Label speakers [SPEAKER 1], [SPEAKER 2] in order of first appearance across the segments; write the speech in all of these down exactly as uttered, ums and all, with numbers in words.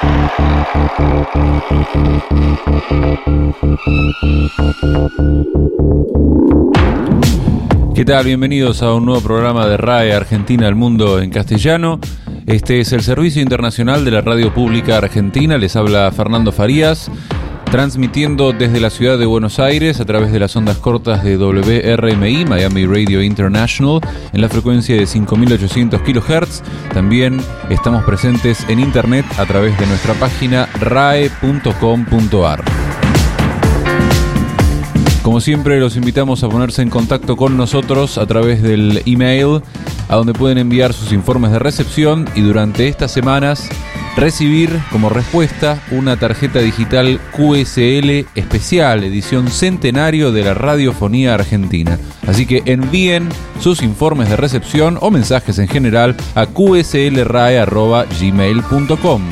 [SPEAKER 1] ¿Qué tal? Bienvenidos a un nuevo programa de R A E Argentina al Mundo en castellano. Este es el Servicio Internacional de la Radio Pública Argentina. Les habla Fernando Farías, transmitiendo desde la ciudad de Buenos Aires a través de las ondas cortas de W R M I, Miami Radio International, en la frecuencia de cinco mil ochocientos kilohertz. También estamos presentes en internet a través de nuestra página rae punto com punto ar. Como siempre, los invitamos a ponerse en contacto con nosotros a través del email, a donde pueden enviar sus informes de recepción y durante estas semanas recibir como respuesta una tarjeta digital Q S L especial, edición centenario de la radiofonía argentina. Así que envíen sus informes de recepción o mensajes en general a q s l rae arroba gmail punto com.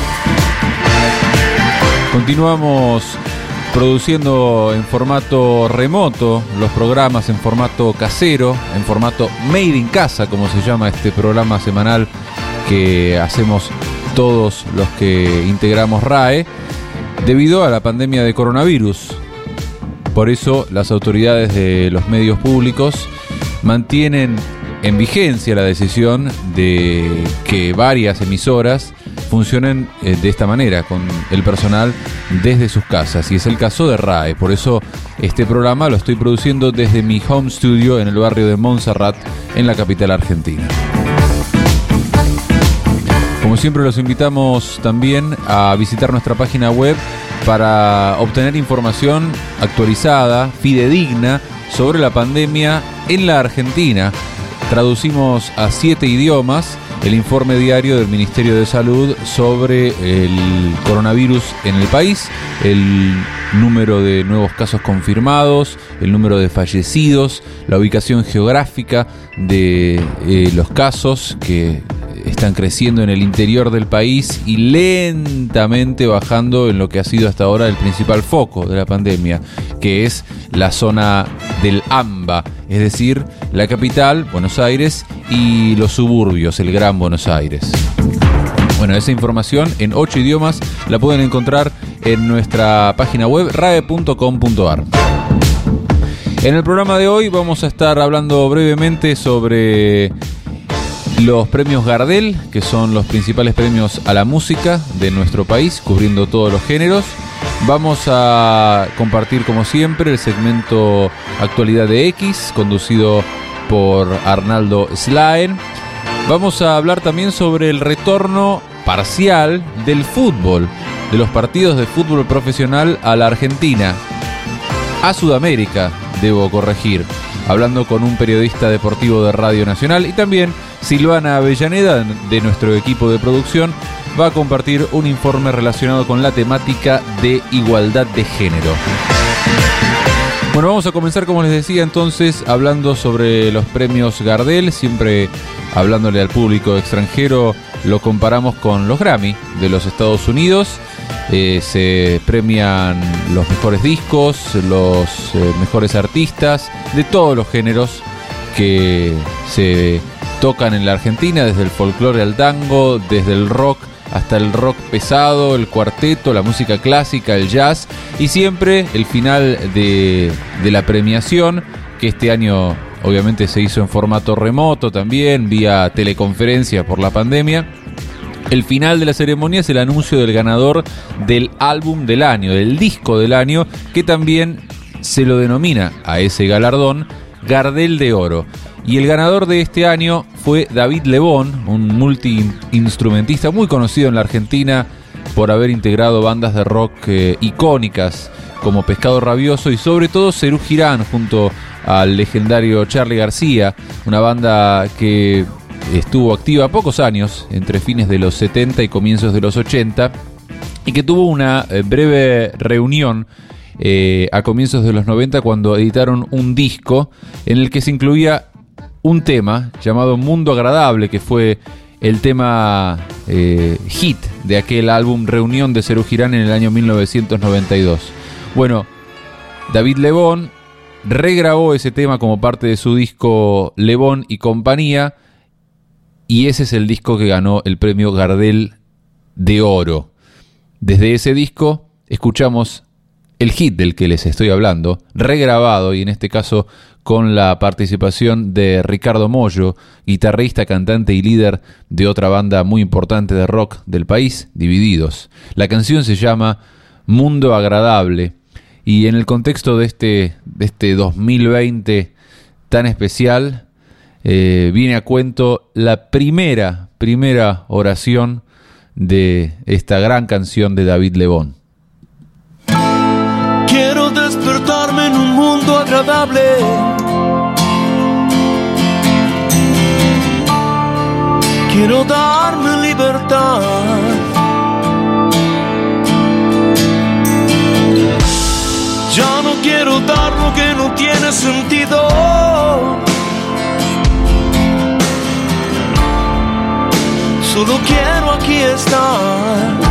[SPEAKER 1] Continuamos produciendo en formato remoto los programas, en formato casero, en formato made in casa, como se llama este programa semanal que hacemos todos los que integramos R A E, debido a la pandemia de coronavirus. Por eso las autoridades de los medios públicos mantienen en vigencia la decisión de que varias emisoras funcionen eh, de esta manera, con el personal desde sus casas, y es el caso de R A E. Por eso este programa lo estoy produciendo desde mi home studio en el barrio de Montserrat, en la capital argentina. Como siempre, los invitamos también a visitar nuestra página web para obtener información actualizada, fidedigna, sobre la pandemia en la Argentina. Traducimos a siete idiomas el informe diario del Ministerio de Salud sobre el coronavirus en el país, el número de nuevos casos confirmados, el número de fallecidos, la ubicación geográfica de eh, los casos que están creciendo en el interior del país y lentamente bajando en lo que ha sido hasta ahora el principal foco de la pandemia, que es la zona del AMBA, es decir, la capital, Buenos Aires, y los suburbios, el Gran Buenos Aires. Bueno, esa información en ocho idiomas la pueden encontrar en nuestra página web rae punto com punto ar. En el programa de hoy vamos a estar hablando brevemente sobre los premios Gardel, que son los principales premios a la música de nuestro país, cubriendo todos los géneros. Vamos a compartir, como siempre, el segmento Actualidad de X, conducido por Arnaldo Slaen. Vamos a hablar también sobre el retorno parcial del fútbol, de los partidos de fútbol profesional a la Argentina, a Sudamérica, debo corregir, hablando con un periodista deportivo de Radio Nacional, y también Silvana Avellaneda, de nuestro equipo de producción, va a compartir un informe relacionado con la temática de igualdad de género. Bueno, vamos a comenzar, como les decía, entonces, hablando sobre los premios Gardel. Siempre hablándole al público extranjero, lo comparamos con los Grammy de los Estados Unidos. Eh, se premian los mejores discos, los eh, mejores artistas de todos los géneros que se tocan en la Argentina, desde el folclore al tango, desde el rock hasta el rock pesado, el cuarteto, la música clásica, el jazz, y siempre el final de, de la premiación, que este año obviamente se hizo en formato remoto también, vía teleconferencia por la pandemia. El final de la ceremonia es el anuncio del ganador del álbum del año, del disco del año, que también se lo denomina a ese galardón Gardel de Oro. Y el ganador de este año fue David Lebón, un multiinstrumentista muy conocido en la Argentina por haber integrado bandas de rock eh, icónicas como Pescado Rabioso y sobre todo Serú Girán, junto al legendario Charly García, una banda que estuvo activa pocos años, entre fines de los setenta y comienzos de los ochenta, y que tuvo una eh, breve reunión eh, a comienzos de los noventa, cuando editaron un disco en el que se incluía un tema llamado Mundo Agradable, que fue el tema eh, hit de aquel álbum Reunión de Serú Girán en el año mil novecientos noventa y dos. Bueno, David Lebón regrabó ese tema como parte de su disco Lebón y Compañía, y ese es el disco que ganó el premio Gardel de Oro. Desde ese disco escuchamos el hit del que les estoy hablando, regrabado y en este caso con la participación de Ricardo Mollo, guitarrista, cantante y líder de otra banda muy importante de rock del país, Divididos. La canción se llama Mundo Agradable y en el contexto de este, de este dos mil veinte tan especial, eh, viene a cuento la primera, primera oración de esta gran canción de David Lebón.
[SPEAKER 2] Quiero despertarme en un mundo agradable. Quiero darme libertad. Ya no quiero dar lo que no tiene sentido. Solo quiero aquí estar.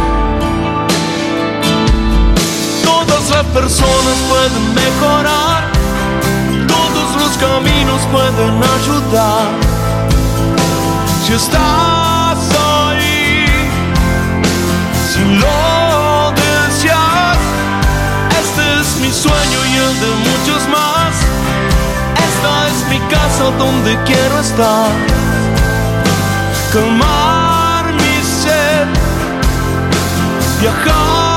[SPEAKER 2] Las personas pueden mejorar, todos los caminos pueden ayudar. Si estás ahí, si lo deseas, este es mi sueño y el de muchos más. Esta es mi casa donde quiero estar. Calmar mi sed, viajar.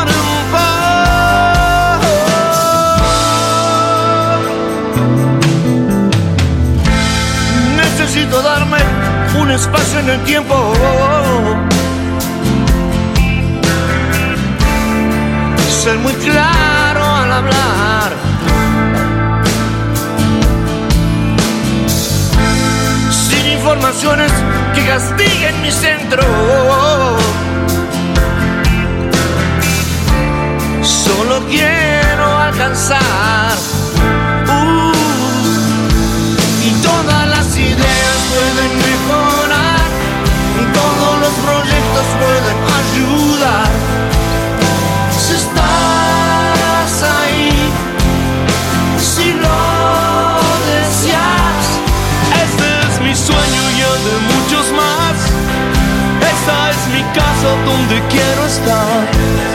[SPEAKER 2] Necesito darme un espacio en el tiempo. Ser muy claro al hablar. Sin informaciones que castiguen mi centro. Solo quiero alcanzar. Uh, y todas las ideas pueden mejorar, todos los proyectos pueden ayudar. Si estás ahí, si lo deseas, este es mi sueño y el de muchos más. Esta es mi casa donde quiero estar.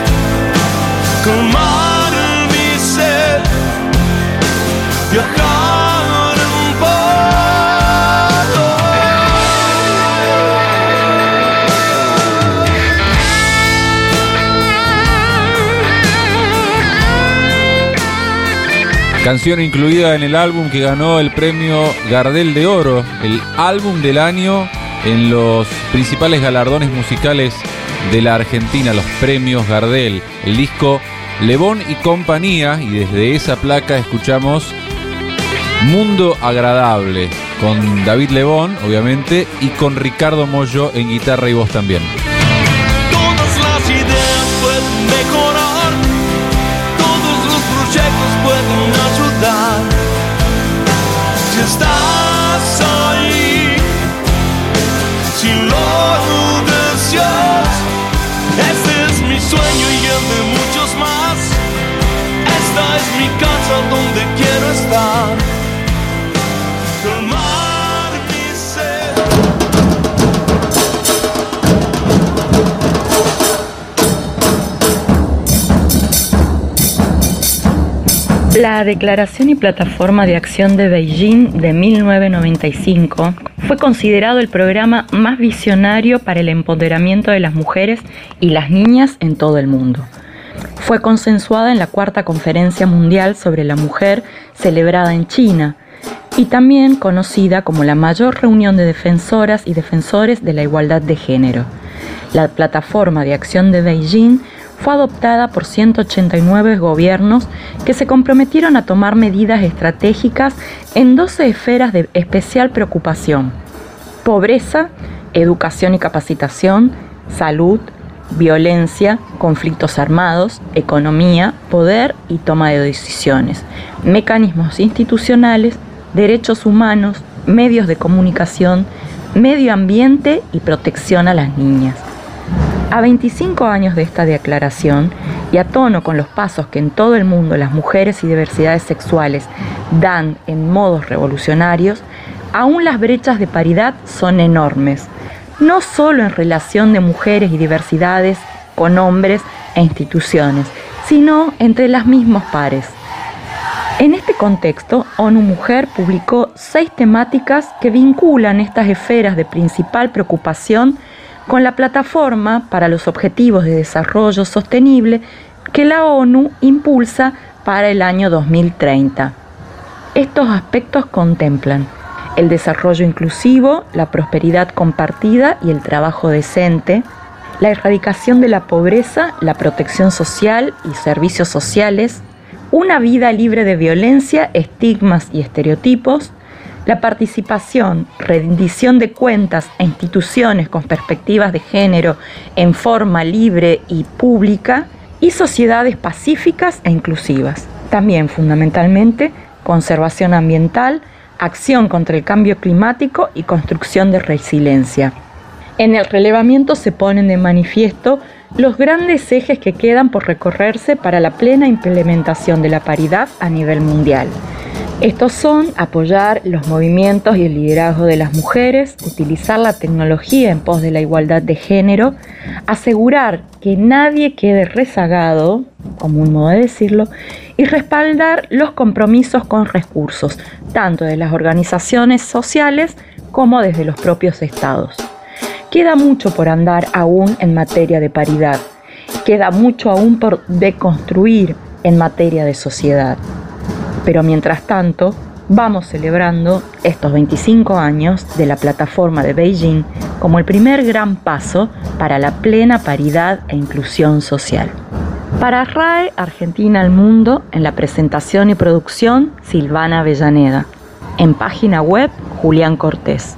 [SPEAKER 2] Calmar mi sed, viajar.
[SPEAKER 1] Canción incluida en el álbum que ganó el premio Gardel de Oro, el álbum del año en los principales galardones musicales de la Argentina, los premios Gardel, el disco Lebón y Compañía, y desde esa placa escuchamos Mundo Agradable, con David Lebón, obviamente, y con Ricardo Mollo en guitarra y voz también.
[SPEAKER 2] Todas las ideas pueden mejorar, todos los proyectos pueden ayudar. Si estás ahí, si lo deseas, este es mi sueño y el de muchos más. Esta es mi casa donde quiero estar. Calmar mi sed.
[SPEAKER 3] La Declaración y Plataforma de Acción de Beijing de mil novecientos noventa y cinco fue considerado el programa más visionario para el empoderamiento de las mujeres y las niñas en todo el mundo. Fue consensuada en la Cuarta Conferencia Mundial sobre la Mujer celebrada en China y también conocida como la mayor reunión de defensoras y defensores de la igualdad de género. La Plataforma de Acción de Beijing fue adoptada por ciento ochenta y nueve gobiernos que se comprometieron a tomar medidas estratégicas en doce esferas de especial preocupación: pobreza, educación y capacitación, salud, violencia, conflictos armados, economía, poder y toma de decisiones, mecanismos institucionales, derechos humanos, medios de comunicación, medio ambiente y protección a las niñas. A veinticinco años de esta declaración, y a tono con los pasos que en todo el mundo las mujeres y diversidades sexuales dan en modos revolucionarios, aún las brechas de paridad son enormes, no solo en relación de mujeres y diversidades con hombres e instituciones, sino entre las mismos pares. En este contexto, ONU Mujer publicó seis temáticas que vinculan estas esferas de principal preocupación con la plataforma para los Objetivos de Desarrollo Sostenible que la ONU impulsa para el año dos mil treinta. Estos aspectos contemplan el desarrollo inclusivo, la prosperidad compartida y el trabajo decente, la erradicación de la pobreza, la protección social y servicios sociales, una vida libre de violencia, estigmas y estereotipos, la participación, rendición de cuentas a instituciones con perspectivas de género en forma libre y pública, y sociedades pacíficas e inclusivas. También, fundamentalmente, conservación ambiental, acción contra el cambio climático y construcción de resiliencia. En el relevamiento se ponen de manifiesto los grandes ejes que quedan por recorrerse para la plena implementación de la paridad a nivel mundial. Estos son apoyar los movimientos y el liderazgo de las mujeres, utilizar la tecnología en pos de la igualdad de género, asegurar que nadie quede rezagado, como un modo de decirlo, y respaldar los compromisos con recursos, tanto de las organizaciones sociales como desde los propios estados. Queda mucho por andar aún en materia de paridad, queda mucho aún por deconstruir en materia de sociedad. Pero mientras tanto, vamos celebrando estos veinticinco años de la plataforma de Beijing como el primer gran paso para la plena paridad e inclusión social. Para R A E Argentina al Mundo, en la presentación y producción, Silvana Avellaneda. En página web, Julián Cortés.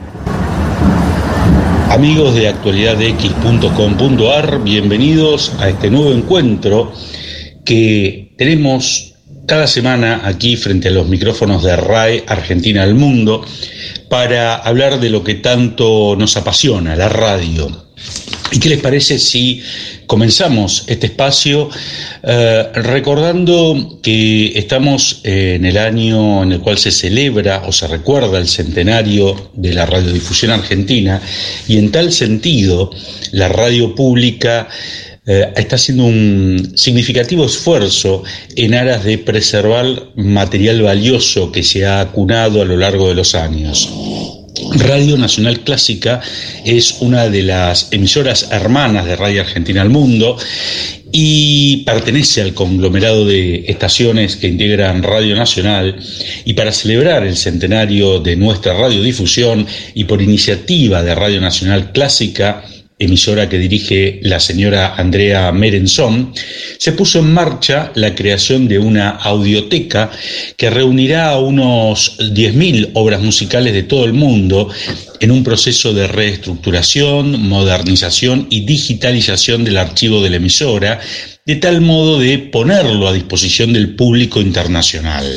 [SPEAKER 4] Amigos de actualidad x punto com punto a r, bienvenidos a este nuevo encuentro que tenemos cada semana aquí frente a los micrófonos de R A E Argentina al Mundo para hablar de lo que tanto nos apasiona, la radio. ¿Y qué les parece si comenzamos este espacio eh, recordando que estamos en el año en el cual se celebra o se recuerda el centenario de la radiodifusión argentina, y en tal sentido la radio pública Eh, está haciendo un significativo esfuerzo en aras de preservar material valioso que se ha acunado a lo largo de los años. Radio Nacional Clásica es una de las emisoras hermanas de Radio Argentina al Mundo y pertenece al conglomerado de estaciones que integran Radio Nacional, y para celebrar el centenario de nuestra radiodifusión y por iniciativa de Radio Nacional Clásica, emisora que dirige la señora Andrea Merenzón, se puso en marcha la creación de una audioteca que reunirá a unos diez mil obras musicales de todo el mundo en un proceso de reestructuración, modernización y digitalización del archivo de la emisora, de tal modo de ponerlo a disposición del público internacional.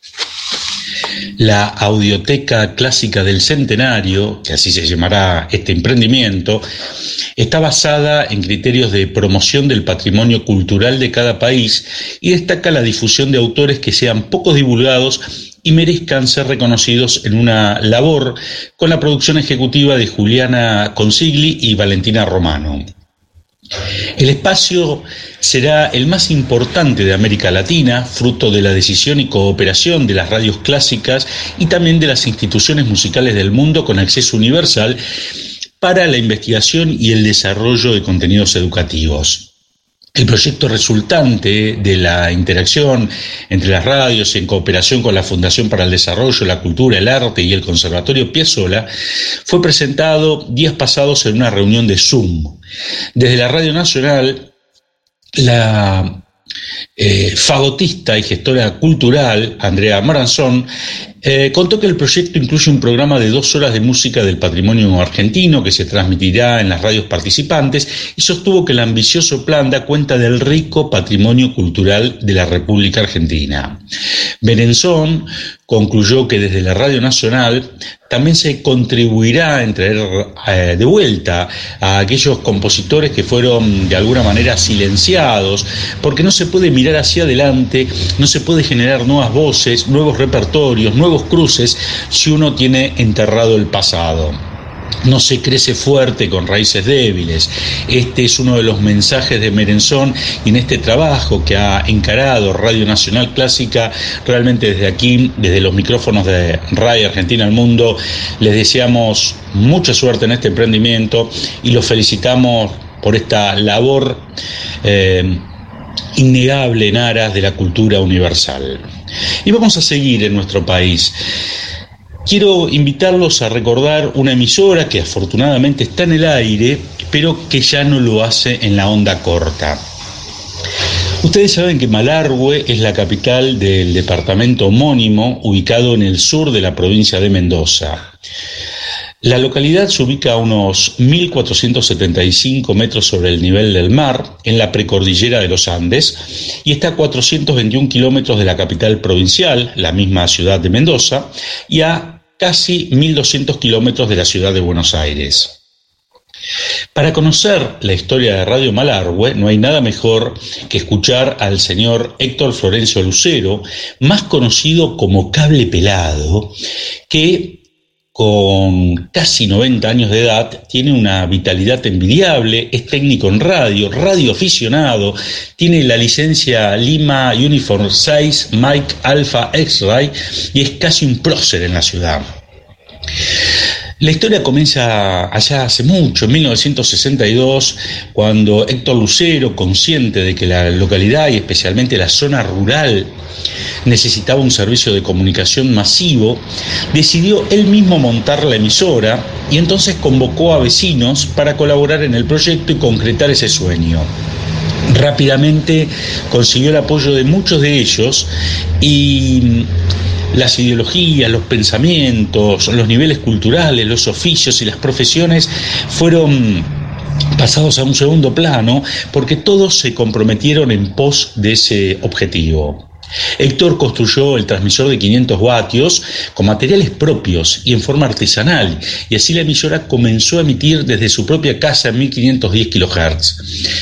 [SPEAKER 4] La Audioteca Clásica del Centenario, que así se llamará este emprendimiento, está basada en criterios de promoción del patrimonio cultural de cada país y destaca la difusión de autores que sean poco divulgados y merezcan ser reconocidos en una labor con la producción ejecutiva de Juliana Consigli y Valentina Romano. El espacio será el más importante de América Latina, fruto de la decisión y cooperación de las radios clásicas y también de las instituciones musicales del mundo con acceso universal para la investigación y el desarrollo de contenidos educativos. El proyecto resultante de la interacción entre las radios en cooperación con la Fundación para el Desarrollo, la Cultura, el Arte y el Conservatorio Piazzolla fue presentado días pasados en una reunión de Zoom. Desde la Radio Nacional, la eh, fagotista y gestora cultural Andrea Merenzón Eh, contó que el proyecto incluye un programa de dos horas de música del patrimonio argentino que se transmitirá en las radios participantes, y sostuvo que el ambicioso plan da cuenta del rico patrimonio cultural de la República Argentina. Merenzón concluyó que desde la Radio Nacional también se contribuirá en traer eh, de vuelta a aquellos compositores que fueron de alguna manera silenciados, porque no se puede mirar hacia adelante, no se puede generar nuevas voces, nuevos repertorios, nuevos cruces si uno tiene enterrado el pasado. no se crece fuerte con raíces débiles. Este es uno de los mensajes de Merenzón, y en este trabajo que ha encarado Radio Nacional Clásica, realmente desde aquí, desde los micrófonos de Radio Argentina al Mundo, les deseamos mucha suerte en este emprendimiento y los felicitamos por esta labor eh, innegable en aras de la cultura universal. Y vamos a seguir en nuestro país. Quiero invitarlos a recordar una emisora que afortunadamente está en el aire, pero que ya no lo hace en la onda corta. Ustedes saben que Malargüe es la capital del departamento homónimo, ubicado en el sur de la provincia de Mendoza. La localidad se ubica a unos mil cuatrocientos setenta y cinco metros sobre el nivel del mar, en la precordillera de los Andes, y está a cuatrocientos veintiún kilómetros de la capital provincial, la misma ciudad de Mendoza, y a casi mil doscientos kilómetros de la ciudad de Buenos Aires. Para conocer la historia de Radio Malargüe, no hay nada mejor que escuchar al señor Héctor Florencio Lucero, más conocido como Cable Pelado, que con casi noventa años de edad, tiene una vitalidad envidiable, es técnico en radio, radioaficionado, tiene la licencia Lima Uniform seis Mike Alpha X-Ray y es casi un prócer en la ciudad. La historia comienza allá hace mucho, en mil novecientos sesenta y dos, cuando Héctor Lucero, consciente de que la localidad y especialmente la zona rural necesitaba un servicio de comunicación masivo, decidió él mismo montar la emisora y entonces convocó a vecinos para colaborar en el proyecto y concretar ese sueño. Rápidamente consiguió el apoyo de muchos de ellos y las ideologías, los pensamientos, los niveles culturales, los oficios y las profesiones fueron pasados a un segundo plano porque todos se comprometieron en pos de ese objetivo. Héctor construyó el transmisor de quinientos vatios con materiales propios y en forma artesanal, y así la emisora comenzó a emitir desde su propia casa en mil quinientos diez kilohertz.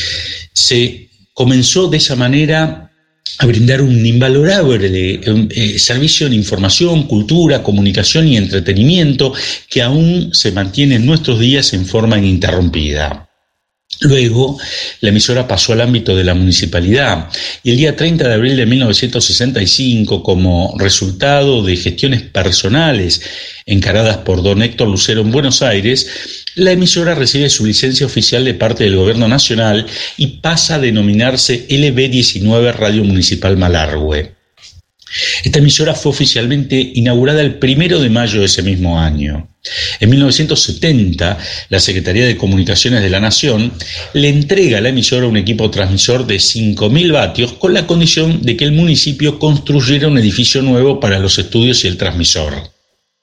[SPEAKER 4] Se comenzó de esa manera a brindar un invalorable eh, servicio en información, cultura, comunicación y entretenimiento que aún se mantiene en nuestros días en forma ininterrumpida. Luego, la emisora pasó al ámbito de la municipalidad y el día treinta de abril de mil novecientos sesenta y cinco, como resultado de gestiones personales encaradas por don Héctor Lucero en Buenos Aires, la emisora recibe su licencia oficial de parte del Gobierno Nacional y pasa a denominarse L B diecinueve Radio Municipal Malargüe. Esta emisora fue oficialmente inaugurada el primero de mayo de ese mismo año. En mil novecientos setenta, la Secretaría de Comunicaciones de la Nación le entrega a la emisora un equipo transmisor de cinco mil vatios con la condición de que el municipio construyera un edificio nuevo para los estudios y el transmisor.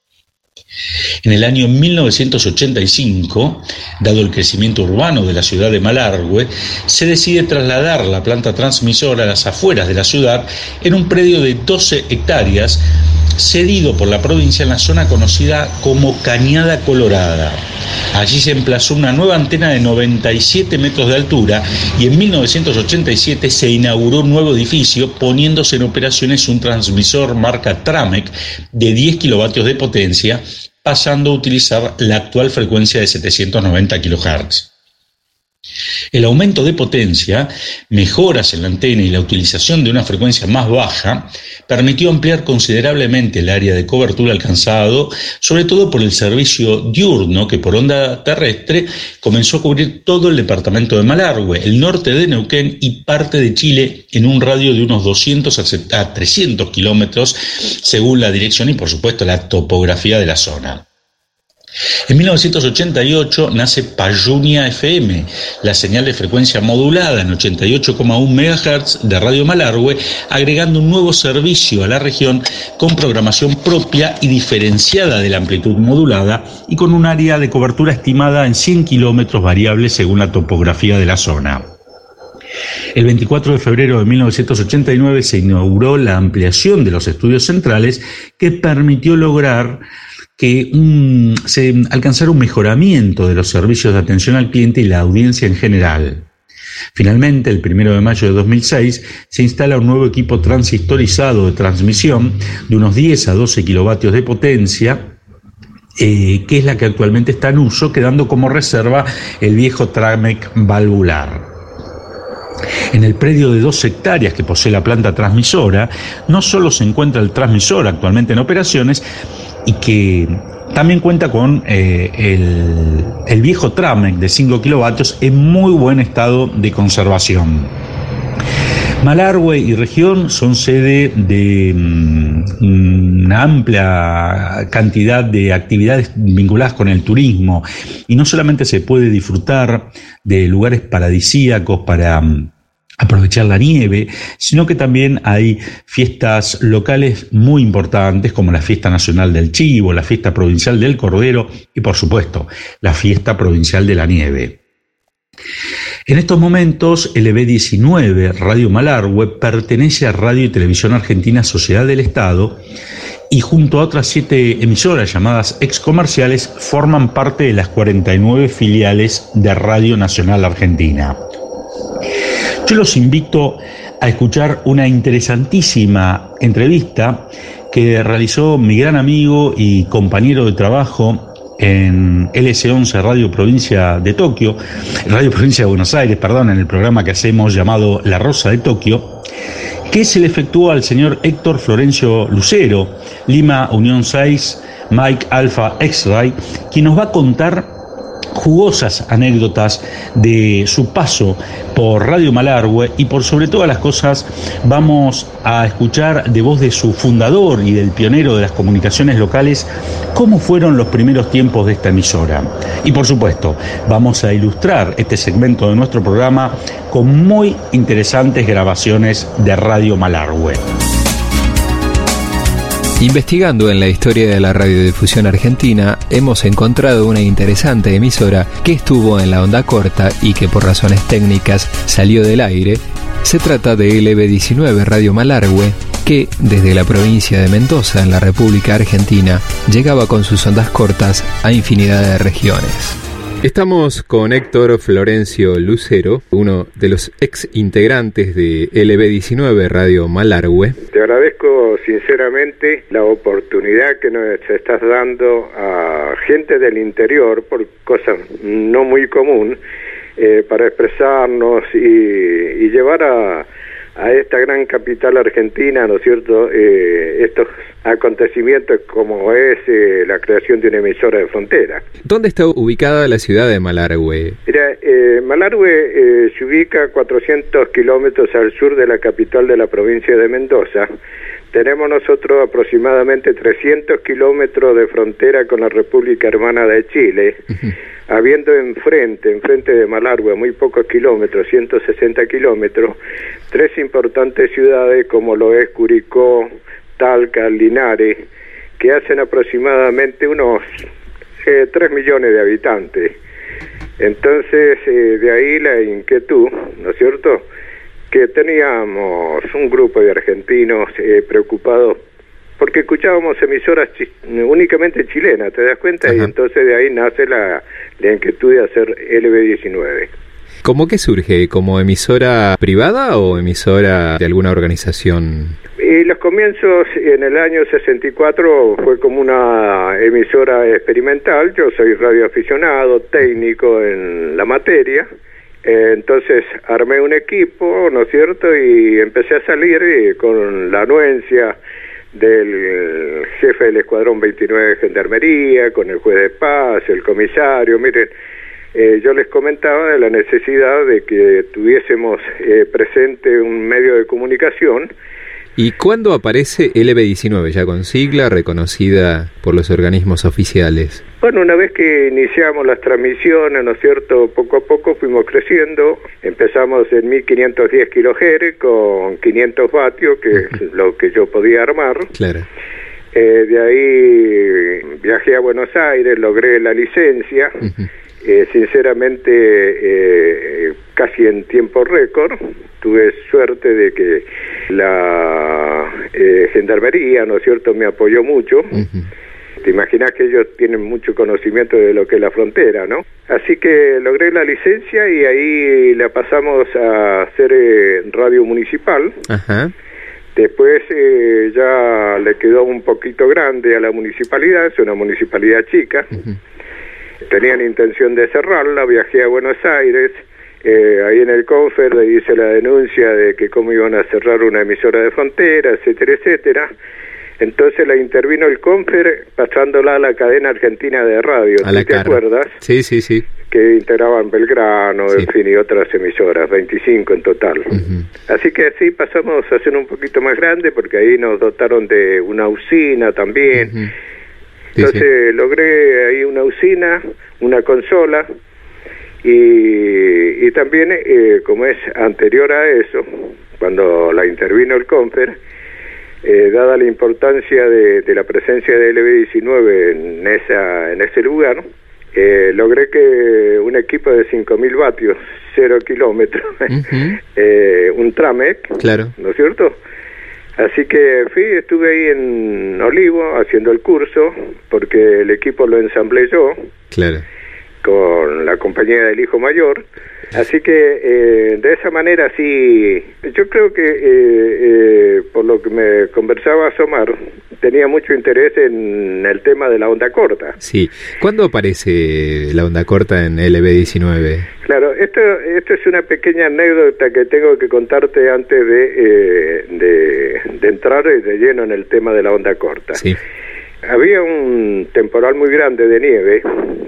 [SPEAKER 4] En el año mil novecientos ochenta y cinco, dado el crecimiento urbano de la ciudad de Malargüe, se decide trasladar la planta transmisora a las afueras de la ciudad en un predio de doce hectáreas, cedido por la provincia en la zona conocida como Cañada Colorada. Allí se emplazó una nueva antena de noventa y siete metros de altura y en mil novecientos ochenta y siete se inauguró un nuevo edificio poniéndose en operaciones un transmisor marca Tramec de diez kilovatios de potencia, pasando a utilizar la actual frecuencia de setecientos noventa kilohertz. El aumento de potencia, mejoras en la antena y la utilización de una frecuencia más baja permitió ampliar considerablemente el área de cobertura alcanzado, sobre todo por el servicio diurno que por onda terrestre comenzó a cubrir todo el departamento de Malargüe, el norte de Neuquén y parte de Chile en un radio de unos doscientos a trescientos kilómetros según la dirección y por supuesto la topografía de la zona. En mil novecientos ochenta y ocho nace Payunia F M, la señal de frecuencia modulada en ochenta y ocho coma uno megahertz de Radio Malargüe, agregando un nuevo servicio a la región con programación propia y diferenciada de la amplitud modulada y con un área de cobertura estimada en cien kilómetros variables según la topografía de la zona. El veinticuatro de febrero de mil novecientos ochenta y nueve se inauguró la ampliación de los estudios centrales que permitió lograr que un, se alcanzara un mejoramiento de los servicios de atención al cliente y la audiencia en general. Finalmente, el primero de mayo de dos mil seis, se instala un nuevo equipo transistorizado de transmisión de unos diez a doce kilovatios de potencia eh, que es la que actualmente está en uso, quedando como reserva el viejo trámec valvular. En el predio de dos hectáreas que posee la planta transmisora, no solo se encuentra el transmisor actualmente en operaciones, y que también cuenta con eh, el, el viejo trámec de cinco kilovatios en muy buen estado de conservación. Malargüe y región son sede de um, una amplia cantidad de actividades vinculadas con el turismo, y no solamente se puede disfrutar de lugares paradisíacos para um, aprovechar la nieve, sino que también hay fiestas locales muy importantes como la Fiesta Nacional del Chivo, la Fiesta Provincial del Cordero y, por supuesto, la Fiesta Provincial de la Nieve. En estos momentos, L B diecinueve, Radio Malargüe, pertenece a Radio y Televisión Argentina Sociedad del Estado, y junto a otras siete emisoras llamadas excomerciales forman parte de las cuarenta y nueve filiales de Radio Nacional Argentina. Yo los invito a escuchar una interesantísima entrevista que realizó mi gran amigo y compañero de trabajo en L S once Radio Provincia de Tokio, Radio Provincia de Buenos Aires, perdón, en el programa que hacemos llamado La Rosa de Tokio, que se le efectuó al señor Héctor Florencio Lucero, Lima Unión seis, Mike Alpha X-Ray, quien nos va a contar jugosas anécdotas de su paso por Radio Malargüe, y por sobre todas las cosas vamos a escuchar de voz de su fundador y del pionero de las comunicaciones locales cómo fueron los primeros tiempos de esta emisora. Y por supuesto vamos a ilustrar este segmento de nuestro programa con muy interesantes grabaciones de Radio Malargüe.
[SPEAKER 5] Investigando en la historia de la radiodifusión argentina, hemos encontrado una interesante emisora que estuvo en la onda corta y que por razones técnicas salió del aire. Se trata de L B diecinueve Radio Malargüe, que desde la provincia de Mendoza, en la República Argentina, llegaba con sus ondas cortas a infinidad de regiones. Estamos con Héctor Florencio Lucero, uno de los ex integrantes de L B diecinueve Radio Malargüe.
[SPEAKER 6] Te agradezco sinceramente la oportunidad que nos estás dando a gente del interior, por cosas no muy común, eh, para expresarnos y, y llevar a, a esta gran capital argentina, ¿no es cierto?, eh, estos acontecimientos como es eh, la creación de una emisora de frontera.
[SPEAKER 5] ¿Dónde está ubicada la ciudad de Malargüe?
[SPEAKER 6] Mira, eh, Malargüe eh, se ubica a cuatrocientos kilómetros al sur de la capital de la provincia de Mendoza. Tenemos nosotros aproximadamente trescientos kilómetros de frontera con la República Hermana de Chile, uh-huh. habiendo enfrente, enfrente de Malargüe, muy pocos kilómetros, ciento sesenta kilómetros, tres importantes ciudades como lo es Curicó, Talca, Linares, que hacen aproximadamente unos eh, tres millones de habitantes. Entonces, eh, de ahí la inquietud, ¿no es cierto?, que teníamos un grupo de argentinos eh, preocupados porque escuchábamos emisoras chi- únicamente chilenas, ¿te das cuenta? Ajá. Y entonces de ahí nace la, la inquietud de hacer L B diecinueve.
[SPEAKER 5] ¿Cómo que surge? ¿Como emisora privada o emisora de alguna organización?
[SPEAKER 6] Y los comienzos en el año sesenta y cuatro fue como una emisora experimental. Yo soy radioaficionado, técnico en la materia. Eh, entonces armé un equipo, ¿no es cierto? Y empecé a salir eh, con la anuencia del jefe del Escuadrón veintinueve de Gendarmería, con el juez de paz, el comisario. Miren, eh, yo les comentaba de la necesidad de que tuviésemos eh, presente un medio de comunicación.
[SPEAKER 5] ¿Y cuándo aparece L B diecinueve, ya con sigla reconocida por los organismos oficiales?
[SPEAKER 6] Bueno, una vez que iniciamos las transmisiones, ¿no es cierto?, poco a poco fuimos creciendo. Empezamos en mil quinientos diez kilohertz con quinientos vatios, que uh-huh. es lo que yo podía armar.
[SPEAKER 5] Claro.
[SPEAKER 6] Eh, de ahí viajé a Buenos Aires, logré la licencia. Uh-huh. Eh, sinceramente, eh, casi en tiempo récord. Tuve suerte de que la eh, Gendarmería, ¿no es cierto?, me apoyó mucho. Uh-huh. Te imaginas que ellos tienen mucho conocimiento de lo que es la frontera, ¿no? Así que logré la licencia y ahí la pasamos a hacer eh, radio municipal.
[SPEAKER 5] Ajá.
[SPEAKER 6] Después eh, ya le quedó un poquito grande a la municipalidad, es una municipalidad chica. Uh-huh. Tenían intención de cerrarla, viajé a Buenos Aires, eh, ahí en el Confer le hice la denuncia de que cómo iban a cerrar una emisora de Frontera, etcétera, etcétera. Entonces la intervino el Confer pasándola a la cadena argentina de radio, ¿sí te acuerdas?
[SPEAKER 5] Sí, sí, sí.
[SPEAKER 6] Que integraban Belgrano, sí. En fin, y otras emisoras, veinticinco en total. Uh-huh. Así que así pasamos a ser un poquito más grande, porque ahí nos dotaron de una usina también. Uh-huh. Sí, Entonces sí. logré ahí una usina, una consola, y, y también, eh, como es anterior a eso, cuando la intervino el Confer, eh, dada la importancia de, de la presencia de L B diecinueve en, esa, en ese lugar, eh, logré que un equipo de cinco mil vatios, cero kilómetros, uh-huh. eh, un Tramec, claro. ¿no es cierto?, así que fui, estuve ahí en Olivo haciendo el curso, porque el equipo lo ensamblé yo, claro. con la compañía del hijo mayor, así que eh, de esa manera sí, yo creo que eh, eh, por lo que me conversaba Somar, tenía mucho interés en el tema de la onda corta.
[SPEAKER 5] Sí, ¿cuándo aparece la onda corta en L B diecinueve?
[SPEAKER 6] Claro, esto, esto es una pequeña anécdota que tengo que contarte antes de, eh, de, de entrar de lleno en el tema de la onda corta. Sí. Había un temporal muy grande de nieve.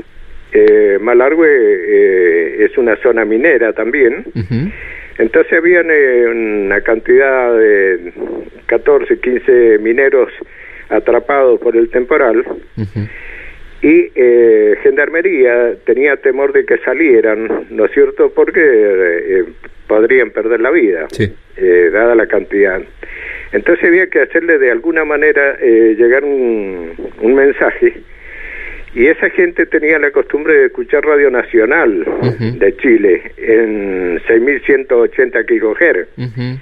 [SPEAKER 6] Eh, Malargüe eh, es una zona minera también. Uh-huh. Entonces habían eh, una cantidad de catorce, quince mineros atrapados por el temporal. Uh-huh. Y eh, Gendarmería tenía temor de que salieran, ¿no es cierto?, porque eh, podrían perder la vida, sí. eh, dada la cantidad. Entonces había que hacerle de alguna manera eh, llegar un, un mensaje, y esa gente tenía la costumbre de escuchar Radio Nacional uh-huh. de Chile en seis mil ciento ochenta kilohertz. Uh-huh.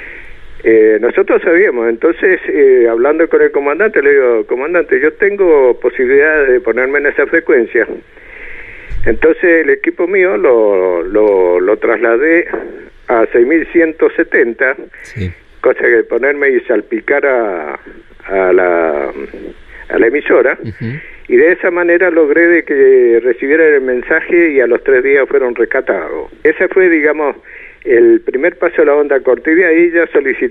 [SPEAKER 6] Eh, nosotros sabíamos, entonces eh, hablando con el comandante, le digo, comandante, yo tengo posibilidad de ponerme en esa frecuencia. Entonces el equipo mío lo, lo, lo trasladé a seis mil ciento setenta, sí. cosa que ponerme y salpicar a, a, la, a la emisora, uh-huh. y de esa manera logré de que recibieran el mensaje y a los tres días fueron rescatados. Ese fue, digamos, el primer paso de la onda corta, y de ahí ya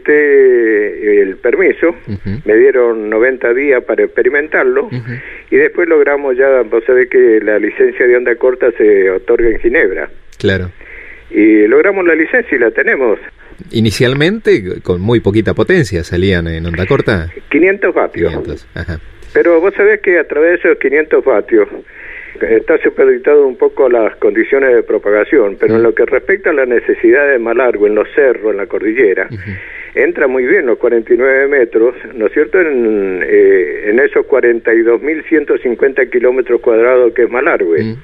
[SPEAKER 6] solicité el permiso, uh-huh. me dieron noventa días para experimentarlo, uh-huh. y después logramos ya, vos sabés que la licencia de onda corta se otorga en Ginebra. Claro. Y logramos la licencia y la tenemos.
[SPEAKER 5] Inicialmente, con muy poquita potencia, salían en onda corta.
[SPEAKER 6] quinientos vatios.
[SPEAKER 5] quinientos, ajá.
[SPEAKER 6] Pero vos sabés que a través de esos quinientos vatios está supeditado un poco a las condiciones de propagación, pero uh-huh. en lo que respecta a la necesidad de Malargüe, en los cerros, en la cordillera, uh-huh. entra muy bien los cuarenta y nueve metros, ¿no es cierto?, en, eh, en esos cuarenta y dos mil ciento cincuenta kilómetros cuadrados que es Malargüe. Uh-huh.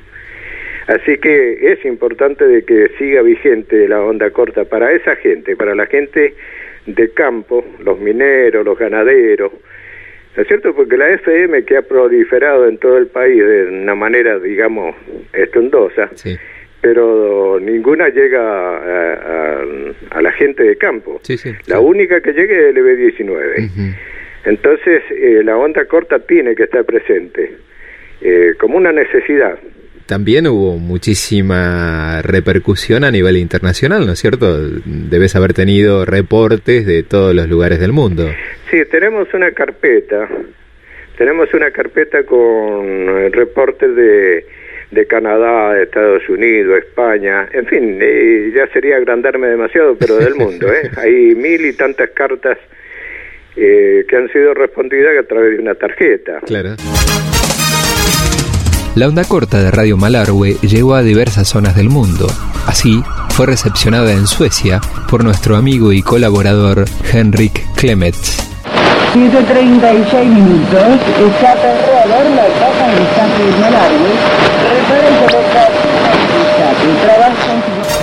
[SPEAKER 6] Así que es importante de que siga vigente la onda corta para esa gente, para la gente de campo, los mineros, los ganaderos, ¿no es cierto? Porque la F M, que ha proliferado en todo el país de una manera, digamos, estruendosa, sí. pero ninguna llega a, a, a la gente de campo. Sí, sí, la sí. única que llega es el L B diecinueve. Uh-huh. Entonces, eh, la onda corta tiene que estar presente, eh, como una necesidad.
[SPEAKER 5] También hubo muchísima repercusión a nivel internacional, ¿no es cierto? Debes haber tenido reportes de todos los lugares del mundo.
[SPEAKER 6] Sí, tenemos una carpeta, tenemos una carpeta con reportes de, de Canadá, de Estados Unidos, España, en fin, eh, ya sería agrandarme demasiado, pero del mundo, ¿eh? Hay mil y tantas cartas eh, que han sido respondidas a través de una tarjeta. Claro.
[SPEAKER 5] La onda corta de Radio Malargüe llegó a diversas zonas del mundo. Así, fue recepcionada en Suecia por nuestro amigo y colaborador Henrik Clemets.
[SPEAKER 7] siete treinta y seis minutos, está alrededor la casa del Estado de Malargüe, repara y coloca y trabaja en su...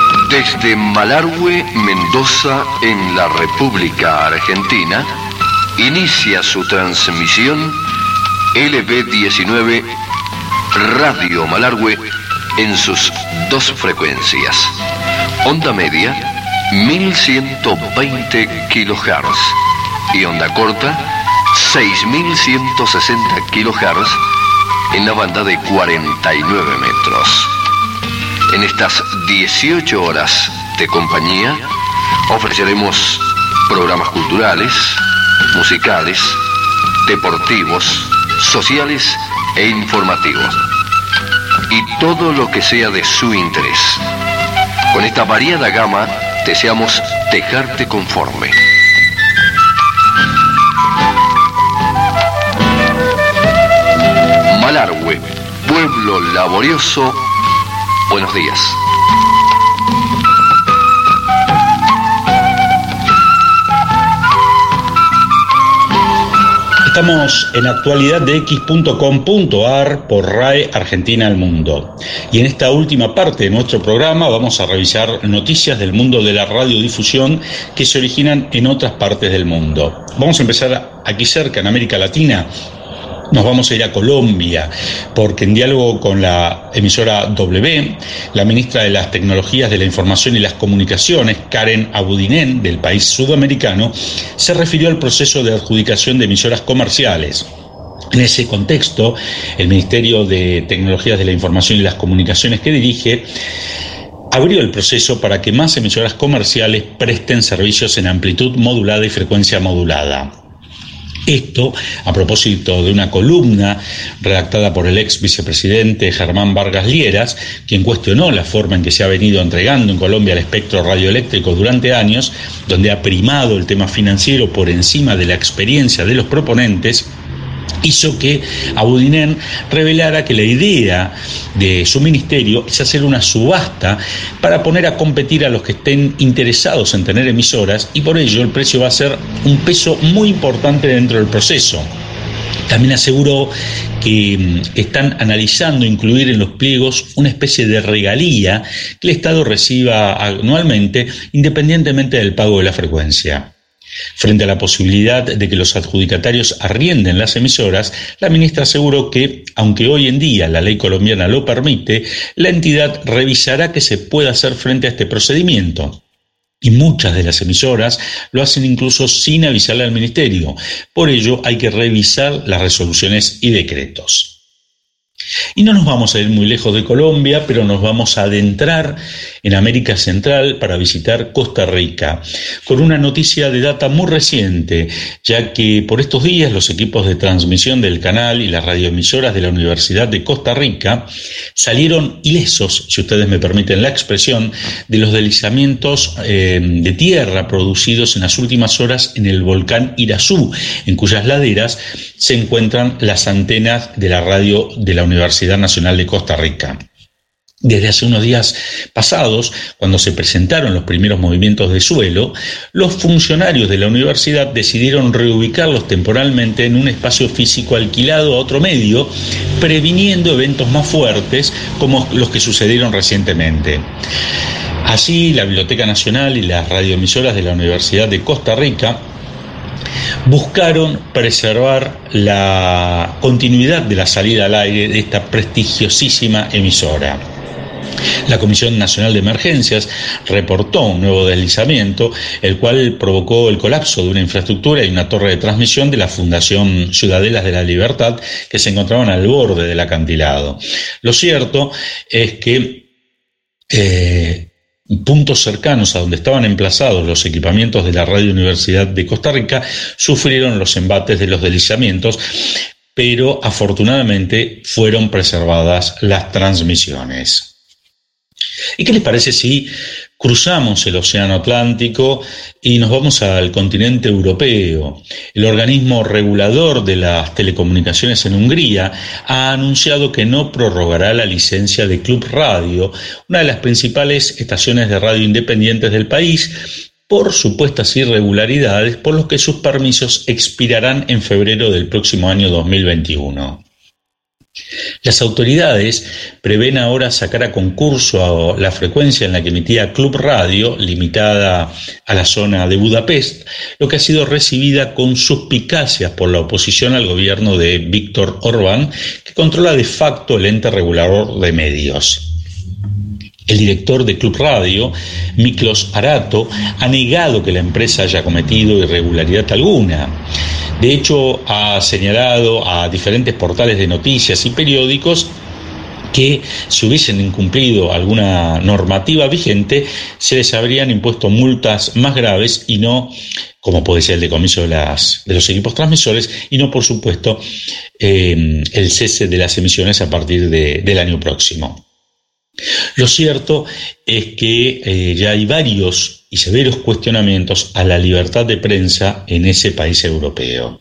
[SPEAKER 8] Desde Malargüe, Mendoza, en la República Argentina, Inicia su transmisión L B diecinueve Radio Malargüe en sus dos frecuencias. Onda media, mil ciento veinte kilohertz, y onda corta, seis mil ciento sesenta kilohertz en la banda de cuarenta y nueve metros. En estas dieciocho horas de compañía ofreceremos programas culturales, musicales, deportivos, sociales e informativos, y todo lo que sea de su interés. Con esta variada gama deseamos dejarte conforme. Malargüe, pueblo laborioso, buenos días.
[SPEAKER 4] Estamos en actualidad de x punto com punto a r por R A E Argentina al Mundo. Y en esta última parte de nuestro programa vamos a revisar noticias del mundo de la radiodifusión que se originan en otras partes del mundo. Vamos a empezar aquí cerca, en América Latina. Nos vamos a ir a Colombia, porque en diálogo con la emisora W, la ministra de las Tecnologías de la Información y las Comunicaciones, Karen Abudinen, del país sudamericano, se refirió al proceso de adjudicación de emisoras comerciales. En ese contexto, el Ministerio de Tecnologías de la Información y las Comunicaciones que dirige abrió el proceso para que más emisoras comerciales presten servicios en amplitud modulada y frecuencia modulada. Esto a propósito de una columna redactada por el ex vicepresidente Germán Vargas Lieras, quien cuestionó la forma en que se ha venido entregando en Colombia el espectro radioeléctrico durante años, donde ha primado el tema financiero por encima de la experiencia de los proponentes. Hizo que Abudinen revelara que la idea de su ministerio es hacer una subasta para poner a competir a los que estén interesados en tener emisoras, y por ello el precio va a ser un peso muy importante dentro del proceso. También aseguró que están analizando incluir en los pliegos una especie de regalía que el Estado reciba anualmente independientemente del pago de la frecuencia. Frente a la posibilidad de que los adjudicatarios arrienden las emisoras, la ministra aseguró que, aunque hoy en día la ley colombiana lo permite, la entidad revisará qué se puede hacer frente a este procedimiento. Y muchas de las emisoras lo hacen incluso sin avisarle al ministerio. Por ello hay que revisar las resoluciones y decretos. Y no nos vamos a ir muy lejos de Colombia, pero nos vamos a adentrar en América Central para visitar Costa Rica, con una noticia de data muy reciente, ya que por estos días los equipos de transmisión del canal y las radioemisoras de la Universidad de Costa Rica salieron ilesos, si ustedes me permiten la expresión, de los deslizamientos eh, de tierra producidos en las últimas horas en el volcán Irazú, en cuyas laderas se encuentran las antenas de la radio de la Universidad Nacional de Costa Rica. Desde hace unos días pasados, cuando se presentaron los primeros movimientos de suelo, los funcionarios de la universidad decidieron reubicarlos temporalmente en un espacio físico alquilado a otro medio, previniendo eventos más fuertes como los que sucedieron recientemente. Así, la Biblioteca Nacional y las radioemisoras de la Universidad de Costa Rica buscaron preservar la continuidad de la salida al aire de esta prestigiosísima emisora. La Comisión Nacional de Emergencias reportó un nuevo deslizamiento, el cual provocó el colapso de una infraestructura y una torre de transmisión de la Fundación Ciudadelas de la Libertad, que se encontraban al borde del acantilado. Lo cierto es que eh, puntos cercanos a donde estaban emplazados los equipamientos de la Radio Universidad de Costa Rica sufrieron los embates de los deslizamientos, pero afortunadamente fueron preservadas las transmisiones. ¿Y qué les parece si cruzamos el Océano Atlántico y nos vamos al continente europeo? El organismo regulador de las telecomunicaciones en Hungría ha anunciado que no prorrogará la licencia de Club Radio, una de las principales estaciones de radio independientes del país, por supuestas irregularidades, por lo que sus permisos expirarán en febrero del próximo año dos mil veintiuno. Las autoridades prevén ahora sacar a concurso la frecuencia en la que emitía Club Radio, limitada a la zona de Budapest, lo que ha sido recibida con suspicacias por la oposición al gobierno de Viktor Orbán, que controla de facto el ente regulador de medios. El director de Club Radio, Miklos Arato, ha negado que la empresa haya cometido irregularidad alguna. De hecho, ha señalado a diferentes portales de noticias y periódicos que si hubiesen incumplido alguna normativa vigente, se les habrían impuesto multas más graves y no, como puede ser el decomiso de, las, de los equipos transmisores, y no, por supuesto, eh, el cese de las emisiones a partir de, del año próximo. Lo cierto es que eh, ya hay varios y severos cuestionamientos a la libertad de prensa en ese país europeo.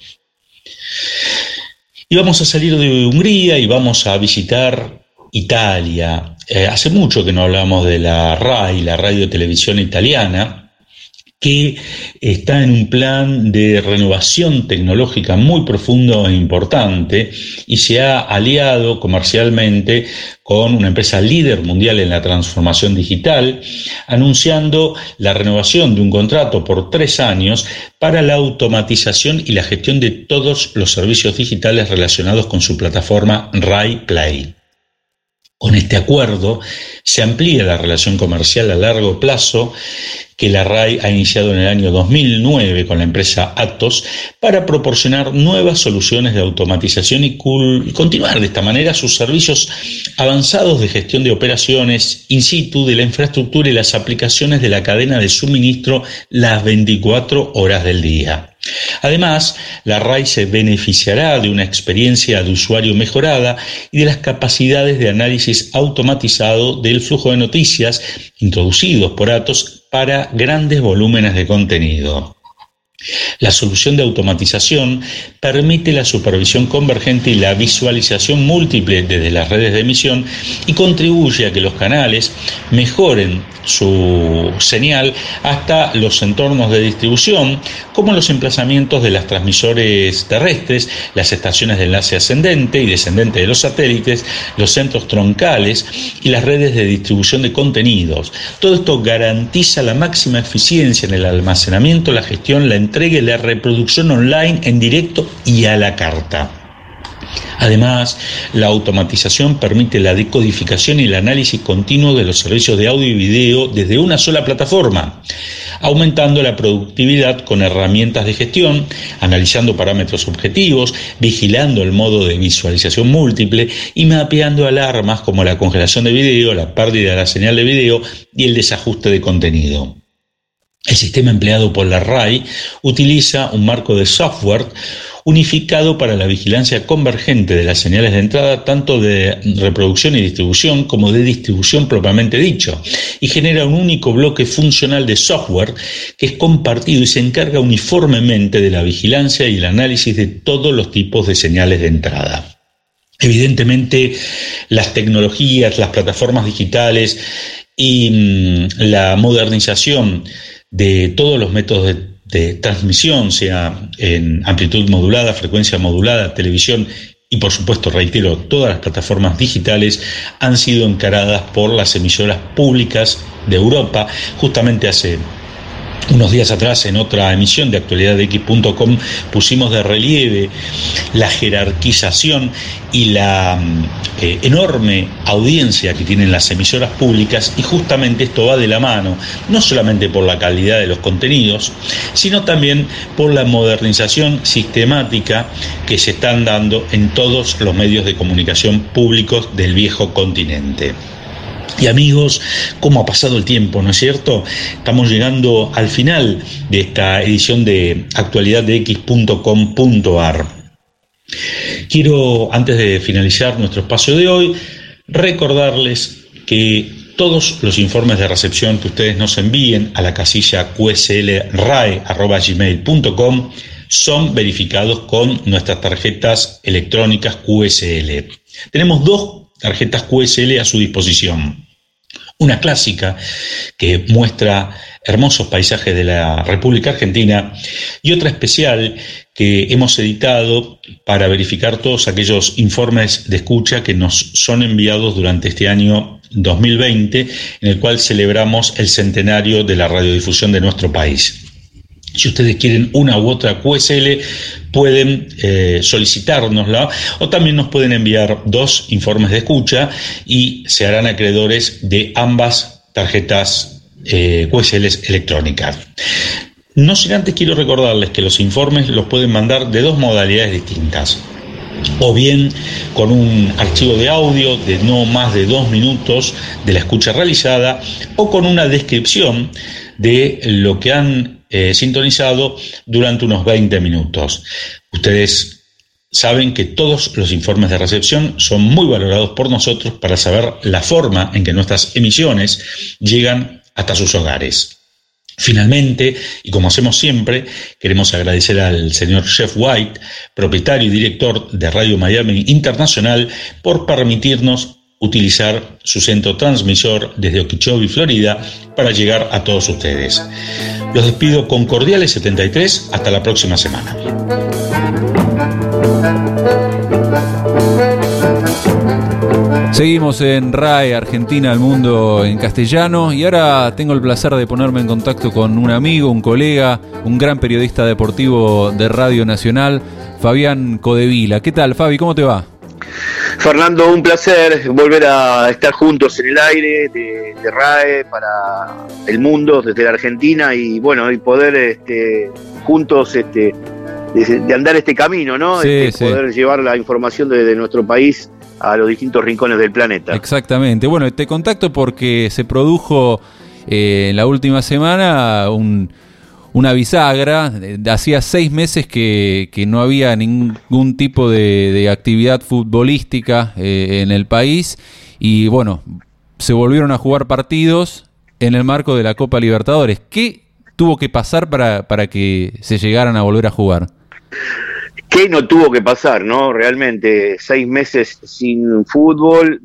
[SPEAKER 4] Y vamos a salir de Hungría y vamos a visitar Italia. Eh, hace mucho que no hablamos de la RAI, la Radio Televisión Italiana, que está en un plan de renovación tecnológica muy profundo e importante y se ha aliado comercialmente con una empresa líder mundial en la transformación digital, anunciando la renovación de un contrato por tres años para la automatización y la gestión de todos los servicios digitales relacionados con su plataforma RAI Play. Con este acuerdo se amplía la relación comercial a largo plazo que la RAI ha iniciado en el año dos mil nueve con la empresa Atos para proporcionar nuevas soluciones de automatización y, y continuar de esta manera sus servicios avanzados de gestión de operaciones in situ de la infraestructura y las aplicaciones de la cadena de suministro las veinticuatro horas del día. Además, la RAI se beneficiará de una experiencia de usuario mejorada y de las capacidades de análisis automatizado del flujo de noticias introducidos por Atos para grandes volúmenes de contenido. La solución de automatización permite la supervisión convergente y la visualización múltiple desde las redes de emisión y contribuye a que los canales mejoren su señal hasta los entornos de distribución, como los emplazamientos de los transmisores terrestres, las estaciones de enlace ascendente y descendente de los satélites, los centros troncales y las redes de distribución de contenidos. Todo esto garantiza la máxima eficiencia en el almacenamiento, la gestión, la entrega y la reproducción online en directo y a la carta. Además, la automatización permite la decodificación y el análisis continuo de los servicios de audio y video desde una sola plataforma, aumentando la productividad con herramientas de gestión, analizando parámetros objetivos, vigilando el modo de visualización múltiple y mapeando alarmas como la congelación de video, la pérdida de la señal de video y el desajuste de contenido. El sistema empleado por la RAI utiliza un marco de software unificado para la vigilancia convergente de las señales de entrada, tanto de reproducción y distribución como de distribución propiamente dicho, y genera un único bloque funcional de software que es compartido y se encarga uniformemente de la vigilancia y el análisis de todos los tipos de señales de entrada. Evidentemente, las tecnologías, las plataformas digitales y mmm, la modernización de todos los métodos de, de transmisión, sea en amplitud modulada, frecuencia modulada, televisión y, por supuesto, reitero, todas las plataformas digitales han sido encaradas por las emisoras públicas de Europa. Justamente hace unos días atrás, en otra emisión de actualidad de X punto com, pusimos de relieve la jerarquización y la eh, enorme audiencia que tienen las emisoras públicas, y justamente esto va de la mano, no solamente por la calidad de los contenidos, sino también por la modernización sistemática que se están dando en todos los medios de comunicación públicos del viejo continente. Y amigos, ¿cómo ha pasado el tiempo, no es cierto? Estamos llegando al final de esta edición de actualidad de X punto com punto a r. Quiero, antes de finalizar nuestro espacio de hoy, recordarles que todos los informes de recepción que ustedes nos envíen a la casilla q s l rae arroba gmail punto com son verificados con nuestras tarjetas electrónicas Q S L. Tenemos dos tarjetas Q S L a su disposición. Una clásica que muestra hermosos paisajes de la República Argentina y otra especial que hemos editado para verificar todos aquellos informes de escucha que nos son enviados durante este año dos mil veinte, en el cual celebramos el centenario de la radiodifusión de nuestro país. Si ustedes quieren una u otra Q S L, pueden eh, solicitárnosla, o también nos pueden enviar dos informes de escucha y se harán acreedores de ambas tarjetas eh, Q S L electrónicas. No sin antes quiero recordarles que los informes los pueden mandar de dos modalidades distintas. O bien con un archivo de audio de no más de dos minutos de la escucha realizada, o con una descripción de lo que han eh, sintonizado durante unos veinte minutos. Ustedes saben que todos los informes de recepción son muy valorados por nosotros para saber la forma en que nuestras emisiones llegan hasta sus hogares. Finalmente, y como hacemos siempre, queremos agradecer al señor Jeff White, propietario y director de Radio Miami Internacional, por permitirnos utilizar su centro transmisor desde Okeechobee, Florida, para llegar a todos ustedes. Los despido con cordiales setenta y tres, hasta la próxima semana.
[SPEAKER 1] Seguimos en R A E Argentina al Mundo en castellano, y ahora tengo el placer de ponerme en contacto con un amigo, un colega, un gran periodista deportivo de Radio Nacional, Fabián Codevila. ¿Qué tal, Fabi? ¿Cómo te va?
[SPEAKER 9] Fernando, un placer volver a estar juntos en el aire de, de R A E para el mundo desde la Argentina, y bueno, y poder este, juntos este, de, de andar este camino, ¿no?
[SPEAKER 1] Sí,
[SPEAKER 9] este,
[SPEAKER 1] sí.
[SPEAKER 9] Poder llevar la información de, de nuestro país a los distintos rincones del planeta.
[SPEAKER 1] Exactamente. Bueno, te contacto porque se produjo eh, en la última semana un, una bisagra. Hacía seis meses que, que no había ningún tipo de, de actividad futbolística eh, en el país, y bueno, se volvieron a jugar partidos en el marco de la Copa Libertadores. ¿Qué tuvo que pasar para, para que se llegaran a volver a jugar?
[SPEAKER 9] ¿Qué no tuvo que pasar, no? Realmente, seis meses sin fútbol,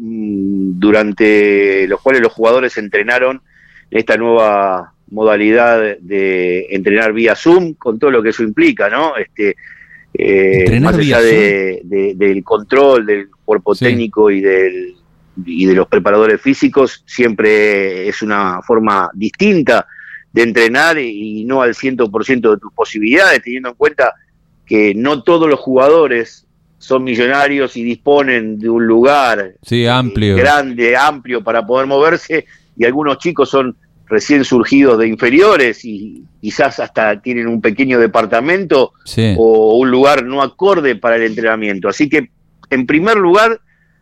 [SPEAKER 9] durante los cuales los jugadores entrenaron esta nueva modalidad de entrenar vía Zoom, con todo lo que eso implica, ¿no? Este, eh, más allá de, de, del control del cuerpo sí. técnico y del y de los preparadores físicos, siempre es una forma distinta de entrenar y no al cien por ciento de tus posibilidades, teniendo en cuenta que no todos los jugadores son millonarios y disponen de un lugar
[SPEAKER 1] sí, amplio.
[SPEAKER 9] grande, amplio para poder moverse, y algunos chicos son recién surgidos de inferiores y quizás hasta tienen un pequeño departamento sí. o un lugar no acorde para el entrenamiento. Así que, en primer lugar,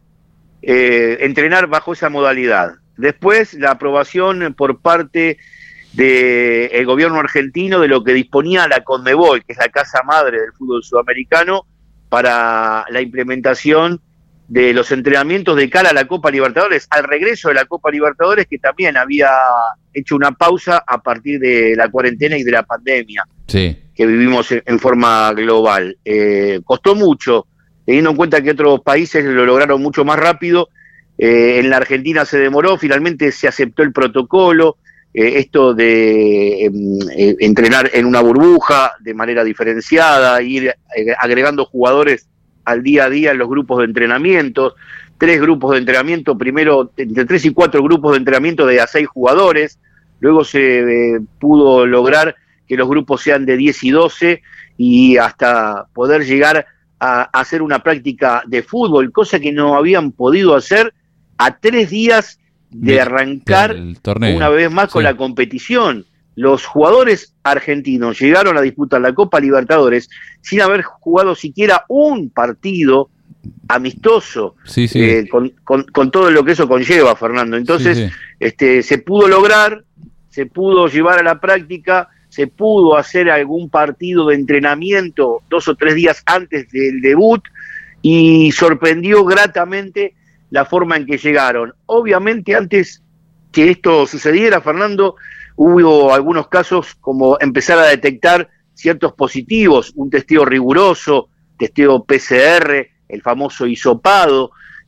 [SPEAKER 9] eh, entrenar bajo esa modalidad. Después, la aprobación por parte del gobierno argentino de lo que disponía la CONMEBOL, que es la casa madre del fútbol sudamericano, para la implementación de los entrenamientos de cara a la Copa Libertadores, al regreso de la Copa Libertadores, que también había hecho una pausa a partir de la cuarentena y de la pandemia sí. que vivimos en, en forma global. Eh, costó mucho, teniendo en cuenta que otros países lo lograron mucho más rápido. Eh, en la Argentina se demoró, finalmente se aceptó el protocolo, Eh, esto de eh, entrenar en una burbuja de manera diferenciada, ir eh, agregando jugadores al día a día en los grupos de entrenamiento, tres grupos de entrenamiento, primero entre tres y cuatro grupos de entrenamiento de a seis jugadores, luego se eh, pudo lograr que los grupos sean de diez y doce, y hasta poder llegar a, a hacer una práctica de fútbol, cosa que no habían podido hacer a tres días de arrancar una vez más con sí. la competición. Los jugadores argentinos llegaron a disputar la Copa Libertadores sin haber jugado siquiera un partido amistoso, sí, sí. Eh, con, con, con todo lo que eso conlleva, Fernando. Entonces, sí, sí. Este, se pudo lograr, se pudo llevar a la práctica, se pudo hacer algún partido de entrenamiento dos o tres días antes del debut, y sorprendió gratamente la forma en que llegaron. Obviamente, antes que esto sucediera, Fernando, hubo algunos casos como empezar a detectar ciertos positivos, un testeo riguroso, testeo P C R, el famoso hisopado,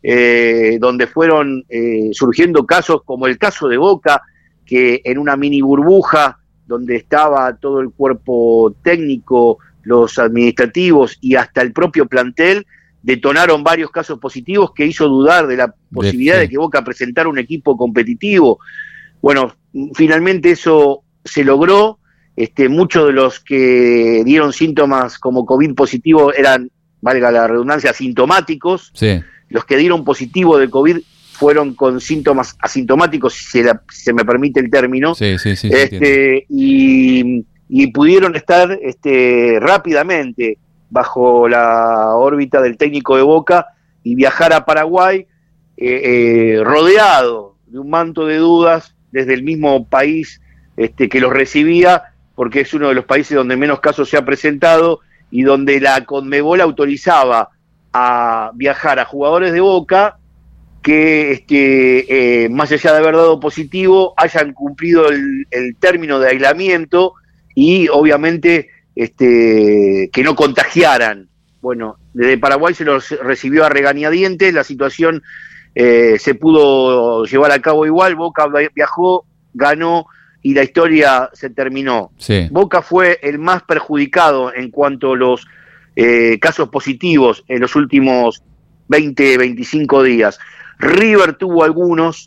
[SPEAKER 9] eh, donde fueron eh, surgiendo casos como el caso de Boca, que en una mini burbuja donde estaba todo el cuerpo técnico, los administrativos y hasta el propio plantel, detonaron varios casos positivos que hizo dudar de la posibilidad de, de que Boca presentara un equipo competitivo. Bueno, finalmente eso se logró. Este, muchos de los que dieron síntomas como COVID positivo eran, valga la redundancia, asintomáticos. Sí. Los que dieron positivo de COVID fueron con síntomas asintomáticos, si se, la, si se me permite el término,
[SPEAKER 1] sí, sí, sí,
[SPEAKER 9] este, y, y pudieron estar este, rápidamente bajo la órbita del técnico de Boca y viajar a Paraguay eh, eh, rodeado de un manto de dudas desde el mismo país este, que los recibía, porque es uno de los países donde menos casos se ha presentado y donde la Conmebol autorizaba a viajar a jugadores de Boca que, este, eh, más allá de haber dado positivo, hayan cumplido el, el término de aislamiento y obviamente este, que no contagiaran. Bueno, desde Paraguay se los recibió a regañadientes, la situación eh, se pudo llevar a cabo igual, Boca viajó, ganó y la historia se terminó. Sí. Boca fue el más perjudicado en cuanto a los eh, casos positivos en los últimos veinte, veinticinco días. River tuvo algunos,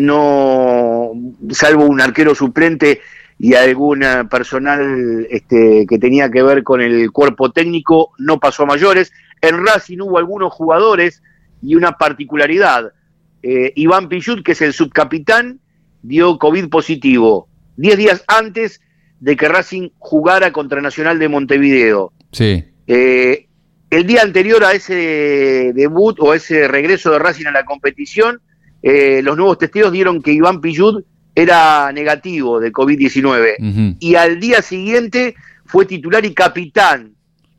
[SPEAKER 9] no, salvo un arquero suplente y algún personal este, que tenía que ver con el cuerpo técnico, no pasó a mayores. En Racing hubo algunos jugadores y una particularidad. Eh, Iván Pichut, que es el subcapitán, dio COVID positivo diez días antes de que Racing jugara contra Nacional de Montevideo.
[SPEAKER 1] Sí.
[SPEAKER 9] Eh, el día anterior a ese debut o ese regreso de Racing a la competición, eh, los nuevos testigos dieron que Iván Pichut era negativo de COVID diecinueve. Uh-huh. Y al día siguiente fue titular y capitán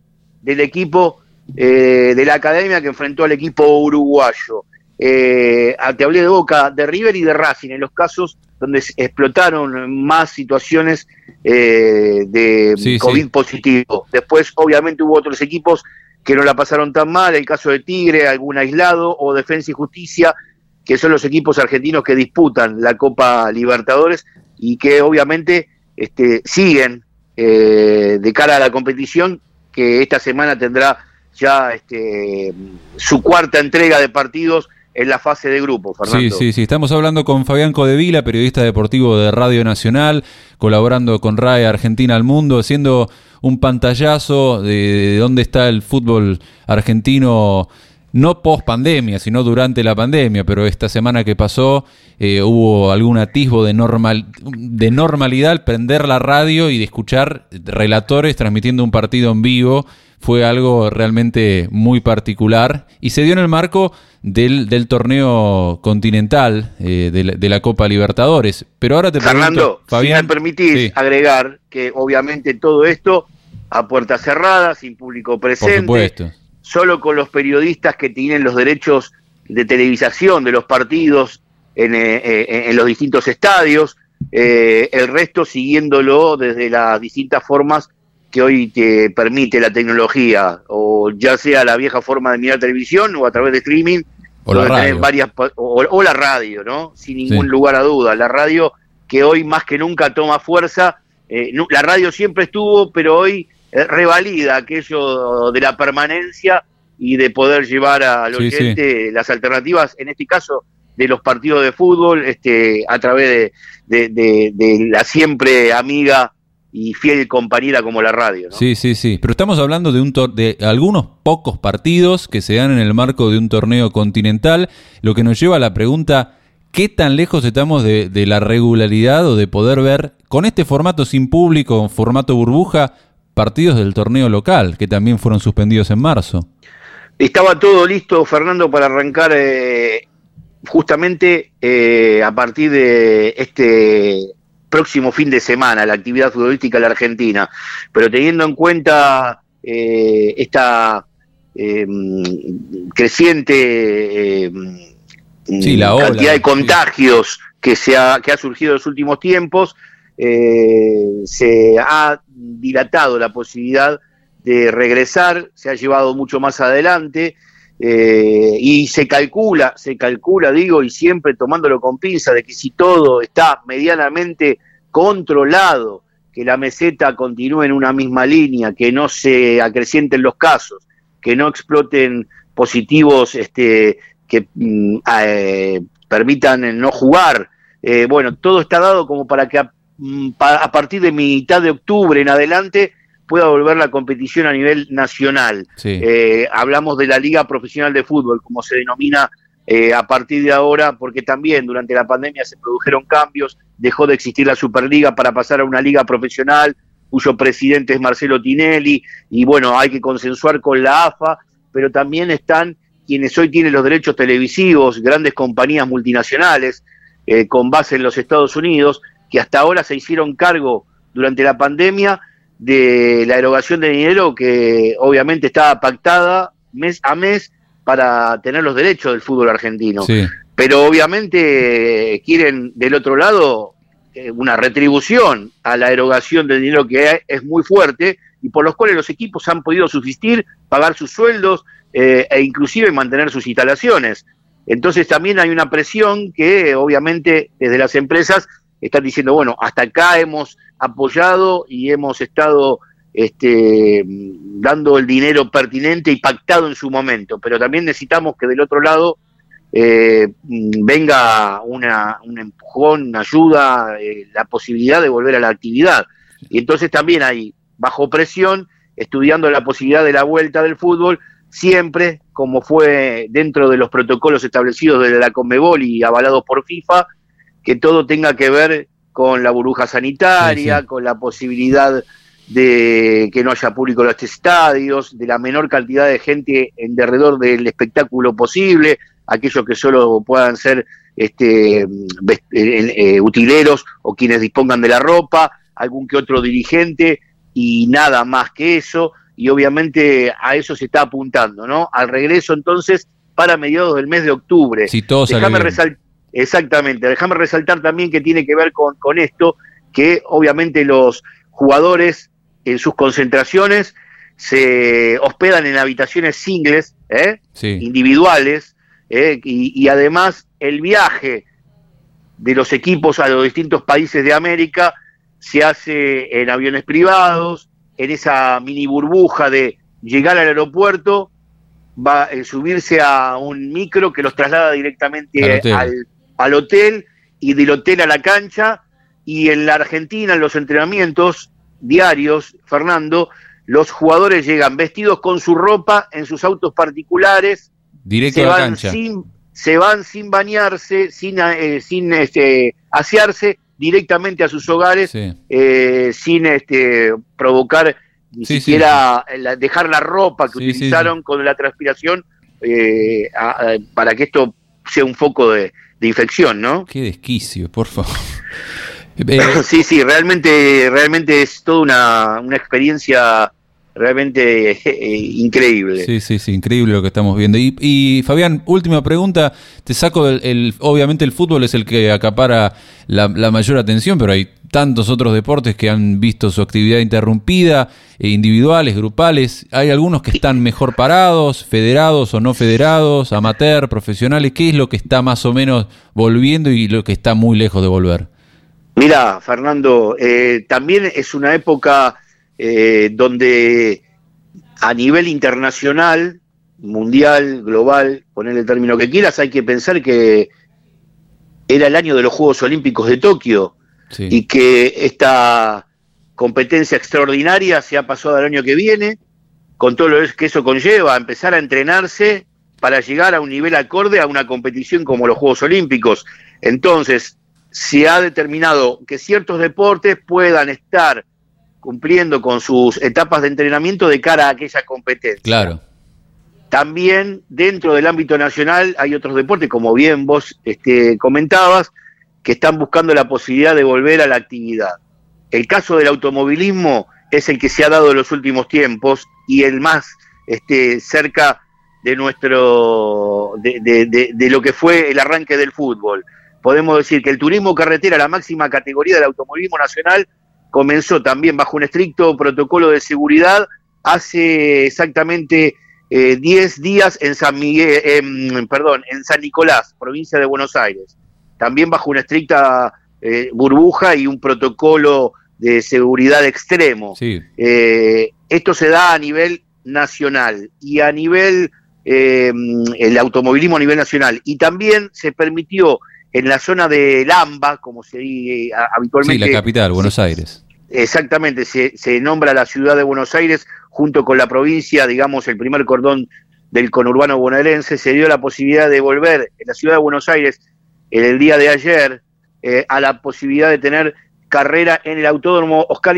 [SPEAKER 9] del equipo eh, de la academia que enfrentó al equipo uruguayo. Eh, te hablé de Boca, de River y de Racing, en los casos donde explotaron más situaciones eh, de sí, COVID sí. positivo. Después, obviamente, hubo otros equipos que no la pasaron tan mal, el caso de Tigre, algún aislado, o Defensa y Justicia, que son los equipos argentinos que disputan la Copa Libertadores y que obviamente este, siguen eh, de cara a la competición, que esta semana tendrá ya este, su cuarta entrega de partidos en la fase de grupo, Fernando.
[SPEAKER 1] Sí, sí, sí. Estamos hablando con Fabián Codevila, periodista deportivo de Radio Nacional, colaborando con R A E Argentina al Mundo, haciendo un pantallazo de, de dónde está el fútbol argentino, no post pandemia, sino durante la pandemia, pero esta semana que pasó eh, hubo algún atisbo de, normal, de normalidad al prender la radio y de escuchar relatores transmitiendo un partido en vivo. Fue algo realmente muy particular y se dio en el marco del, del torneo continental eh, de, la, de la Copa Libertadores. Pero ahora te pregunto,
[SPEAKER 9] Fernando, Fabián, si me permitís sí. agregar que obviamente todo esto a puertas cerradas, sin público presente,
[SPEAKER 1] por supuesto,
[SPEAKER 9] solo con los periodistas que tienen los derechos de televisación de los partidos en, eh, en los distintos estadios, eh, el resto siguiéndolo desde las distintas formas que hoy te permite la tecnología, o ya sea la vieja forma de mirar televisión o a través de streaming,
[SPEAKER 1] o la radio,
[SPEAKER 9] varias, o, o la radio, ¿no? Sin ningún sí. lugar a duda. La radio que hoy más que nunca toma fuerza, eh, no, la radio siempre estuvo, pero hoy eh, revalida aquello de la permanencia y de poder llevar al sí, oyente sí. las alternativas, en este caso de los partidos de fútbol, este, a través de, de, de, de la siempre amiga y fiel compañera como la radio, ¿no?
[SPEAKER 1] Sí, sí, sí. Pero estamos hablando de un tor- de algunos pocos partidos que se dan en el marco de un torneo continental, lo que nos lleva a la pregunta, ¿qué tan lejos estamos de, de la regularidad o de poder ver con este formato sin público, formato burbuja, partidos del torneo local, que también fueron suspendidos en marzo?
[SPEAKER 9] Estaba todo listo, Fernando, para arrancar eh, justamente eh, a partir de este próximo fin de semana, la actividad futbolística en la Argentina, pero teniendo en cuenta eh, esta eh, creciente eh,
[SPEAKER 1] sí, la ola,
[SPEAKER 9] cantidad de contagios sí. que, se ha, que ha surgido en los últimos tiempos, eh, se ha dilatado la posibilidad de regresar, se ha llevado mucho más adelante eh, y se calcula, se calcula, digo, y siempre tomándolo con pinza, de que si todo está medianamente controlado, que la meseta continúe en una misma línea, que no se acrecienten los casos, que no exploten positivos este, que mm, eh, permitan no jugar. Eh, bueno, todo está dado como para que a, a partir de mitad de octubre en adelante pueda volver la competición a nivel nacional. Sí. Eh, hablamos de la Liga Profesional de Fútbol, como se denomina eh, a partir de ahora, porque también durante la pandemia se produjeron cambios, dejó de existir la Superliga para pasar a una liga profesional, cuyo presidente es Marcelo Tinelli, y bueno, hay que consensuar con la A F A, pero también están quienes hoy tienen los derechos televisivos, grandes compañías multinacionales, eh, con base en los Estados Unidos, que hasta ahora se hicieron cargo durante la pandemia de la erogación de dinero que obviamente estaba pactada mes a mes para tener los derechos del fútbol argentino. Sí. Pero obviamente eh, quieren del otro lado eh, una retribución a la erogación del dinero que es muy fuerte y por los cuales los equipos han podido subsistir, pagar sus sueldos eh, e inclusive mantener sus instalaciones. Entonces también hay una presión que obviamente desde las empresas están diciendo, bueno, hasta acá hemos apoyado y hemos estado este, dando el dinero pertinente y pactado en su momento, pero también necesitamos que del otro lado eh, venga una, un empujón, una ayuda, eh, la posibilidad de volver a la actividad. Y entonces también hay, bajo presión, estudiando la posibilidad de la vuelta del fútbol, siempre, como fue dentro de los protocolos establecidos de la Conmebol y avalados por FIFA, que todo tenga que ver con la burbuja sanitaria, sí, sí. con la posibilidad de que no haya público en los estadios, de la menor cantidad de gente en derredor del espectáculo posible, aquellos que solo puedan ser este, eh, eh, utileros o quienes dispongan de la ropa, algún que otro dirigente y nada más que eso, y obviamente a eso se está apuntando, ¿no? Al regreso entonces para mediados del mes de octubre.
[SPEAKER 1] Si todo sale
[SPEAKER 9] Déjame
[SPEAKER 1] bien.
[SPEAKER 9] resaltar. Exactamente, déjame resaltar también que tiene que ver con, con esto, que obviamente los jugadores en sus concentraciones se hospedan en habitaciones singles, ¿eh? sí. individuales, ¿eh? y, y además el viaje de los equipos a los distintos países de América se hace en aviones privados, en esa mini burbuja de llegar al aeropuerto, va a subirse a un micro que los traslada directamente al hotel. al al hotel y del hotel a la cancha, y en la Argentina, en los entrenamientos diarios, Fernando, los jugadores llegan vestidos con su ropa en sus autos particulares,
[SPEAKER 1] directo
[SPEAKER 9] se
[SPEAKER 1] a la
[SPEAKER 9] van
[SPEAKER 1] cancha.
[SPEAKER 9] Sin, se van sin bañarse, sin, eh, sin este, asearse, directamente a sus hogares, sí. eh, sin este, provocar ni sí, siquiera sí, sí. La, dejar la ropa que sí, utilizaron sí, sí. con la transpiración eh, a, a, para que esto sea un foco de de infección, ¿no?
[SPEAKER 1] Qué desquicio, por favor.
[SPEAKER 9] Eh, sí, sí, realmente, realmente es toda una, una experiencia realmente eh, increíble.
[SPEAKER 1] Sí, sí, sí, increíble lo que estamos viendo. Y, y Fabián, última pregunta, te saco del, el, obviamente el fútbol es el que acapara la, la mayor atención, pero hay tantos otros deportes que han visto su actividad interrumpida, eh, individuales, grupales. Hay algunos que están mejor parados, federados o no federados, amateur, profesionales. ¿Qué es lo que está más o menos volviendo y lo que está muy lejos de volver?
[SPEAKER 9] Mira, Fernando, eh, también es una época eh, donde a nivel internacional, mundial, global, ponele el término que quieras, hay que pensar que era el año de los Juegos Olímpicos de Tokio. Sí. Y que esta competencia extraordinaria se ha pasado al año que viene, con todo lo que eso conlleva, a empezar a entrenarse para llegar a un nivel acorde a una competición como los Juegos Olímpicos. Entonces, se ha determinado que ciertos deportes puedan estar cumpliendo con sus etapas de entrenamiento de cara a aquella competencia.
[SPEAKER 1] Claro.
[SPEAKER 9] También, dentro del ámbito nacional, hay otros deportes, como bien vos este, comentabas, que están buscando la posibilidad de volver a la actividad. El caso del automovilismo es el que se ha dado en los últimos tiempos y el más este, cerca de nuestro de, de, de, de lo que fue el arranque del fútbol. Podemos decir que el turismo carretera, la máxima categoría del automovilismo nacional, comenzó también bajo un estricto protocolo de seguridad hace exactamente diez eh, días en San Miguel, eh, perdón, en San Nicolás, provincia de Buenos Aires, también bajo una estricta eh, burbuja y un protocolo de seguridad extremo.
[SPEAKER 1] Sí.
[SPEAKER 9] Eh, esto se da a nivel nacional y a nivel, eh, el automovilismo a nivel nacional, y también se permitió en la zona de Lamba, como se dice habitualmente.
[SPEAKER 1] Sí, la capital, Buenos
[SPEAKER 9] se,
[SPEAKER 1] Aires.
[SPEAKER 9] Exactamente, se, se nombra la ciudad de Buenos Aires junto con la provincia, digamos, el primer cordón del conurbano bonaerense. Se dio la posibilidad de volver en la ciudad de Buenos Aires en el día de ayer eh, a la posibilidad de tener carrera en el Autódromo Oscar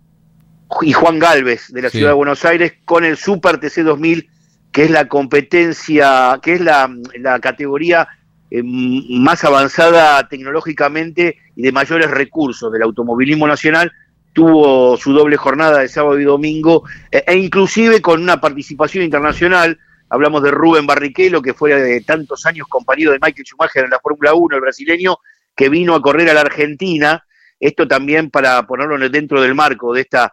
[SPEAKER 9] y Juan Galvez de la sí. ciudad de Buenos Aires con el Super T C dos mil, que es la competencia, que es la, la categoría eh, más avanzada tecnológicamente y de mayores recursos del automovilismo nacional. Tuvo su doble jornada de sábado y domingo, eh, e inclusive con una participación internacional. Hablamos de Rubén Barrichello, que fue de tantos años compañero de Michael Schumacher en la Fórmula uno, el brasileño, que vino a correr a la Argentina. Esto también para ponerlo dentro del marco de esta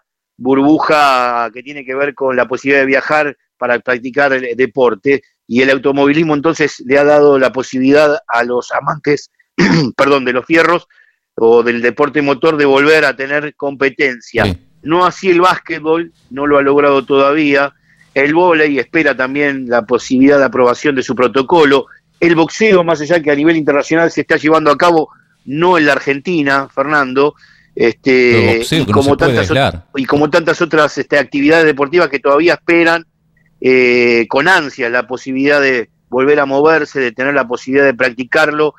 [SPEAKER 9] burbuja que tiene que ver con la posibilidad de viajar para practicar el deporte, y el automovilismo entonces le ha dado la posibilidad a los amantes perdón, de los fierros o del deporte motor de volver a tener competencia. Sí. No así el básquetbol, no lo ha logrado todavía. El vóley espera también la posibilidad de aprobación de su protocolo. El boxeo, más allá que a nivel internacional se está llevando a cabo, no en la Argentina, Fernando, este, boxeo, y, como no tantas otras, y como tantas otras este, actividades deportivas que todavía esperan eh, con ansia la posibilidad de volver a moverse, de tener la posibilidad de practicarlo,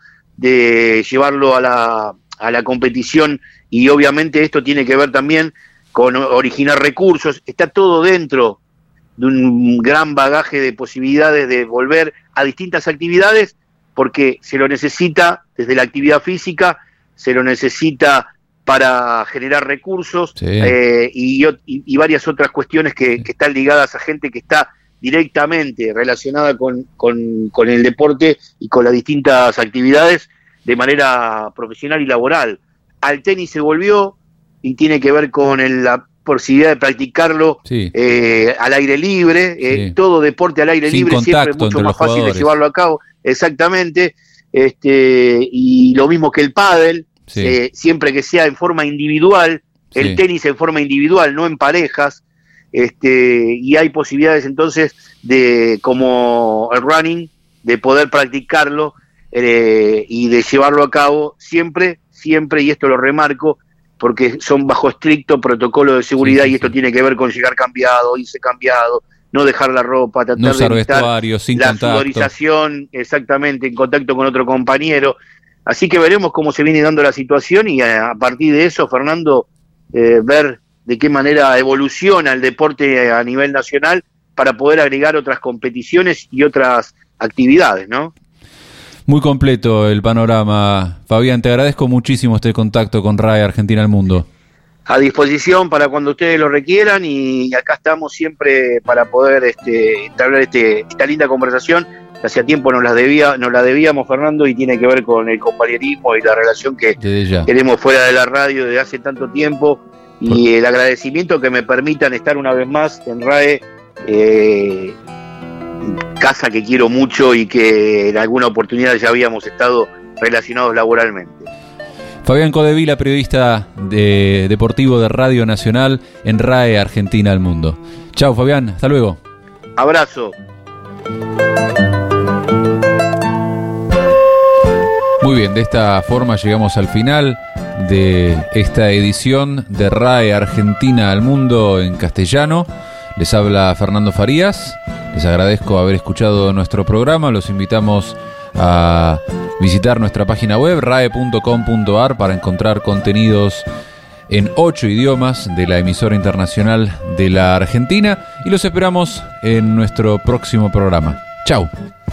[SPEAKER 9] de llevarlo a la, a la competición, y obviamente esto tiene que ver también con originar recursos. Está todo dentro de un gran bagaje de posibilidades de volver a distintas actividades, porque se lo necesita desde la actividad física, se lo necesita para generar recursos, sí. eh, y, y, y varias otras cuestiones que, sí. que están ligadas a gente que está directamente relacionada con, con, con el deporte y con las distintas actividades de manera profesional y laboral. Al tenis se volvió, y tiene que ver con el, la posibilidad de practicarlo sí. eh, al aire libre, eh, sí. todo deporte al aire Sin libre siempre es mucho más fácil de llevarlo a cabo, exactamente, este, y lo mismo que el pádel, sí. eh, siempre que sea en forma individual, sí. el tenis en forma individual, no en parejas, este, y hay posibilidades entonces de, como el running, de poder practicarlo eh, y de llevarlo a cabo siempre, siempre, y esto lo remarco, porque son bajo estricto protocolo de seguridad, sí, sí, y esto sí. tiene que ver con llegar cambiado, irse cambiado, no dejar la ropa, tratar
[SPEAKER 1] no usar
[SPEAKER 9] de evitar
[SPEAKER 1] vestuario, sin
[SPEAKER 9] la
[SPEAKER 1] contacto.
[SPEAKER 9] Sudorización, exactamente, en contacto con otro compañero. Así que veremos cómo se viene dando la situación, y a, a partir de eso, Fernando, eh, ver de qué manera evoluciona el deporte a nivel nacional para poder agregar otras competiciones y otras actividades, ¿no?
[SPEAKER 1] Muy completo el panorama. Fabián, te agradezco muchísimo este contacto con R A E Argentina al Mundo.
[SPEAKER 9] A disposición para cuando ustedes lo requieran, y acá estamos siempre para poder este, entablar este, esta linda conversación. Hacía tiempo nos la, debía, nos la debíamos, Fernando, y tiene que ver con el compañerismo y la relación que tenemos fuera de la radio desde hace tanto tiempo, y Por... el agradecimiento que me permitan estar una vez más en R A E, eh, casa que quiero mucho y que en alguna oportunidad ya habíamos estado relacionados laboralmente.
[SPEAKER 1] Fabián Codevila, periodista de, deportivo de Radio Nacional en R A E Argentina al Mundo. Chao, Fabián, hasta luego.
[SPEAKER 9] Abrazo.
[SPEAKER 1] Muy bien, de esta forma llegamos al final de esta edición de R A E Argentina al Mundo en castellano. Les habla Fernando Farías. Les agradezco haber escuchado nuestro programa. Los invitamos a visitar nuestra página web rae punto com punto ar para encontrar contenidos en ocho idiomas de la emisora internacional de la Argentina, y los esperamos en nuestro próximo programa. Chau.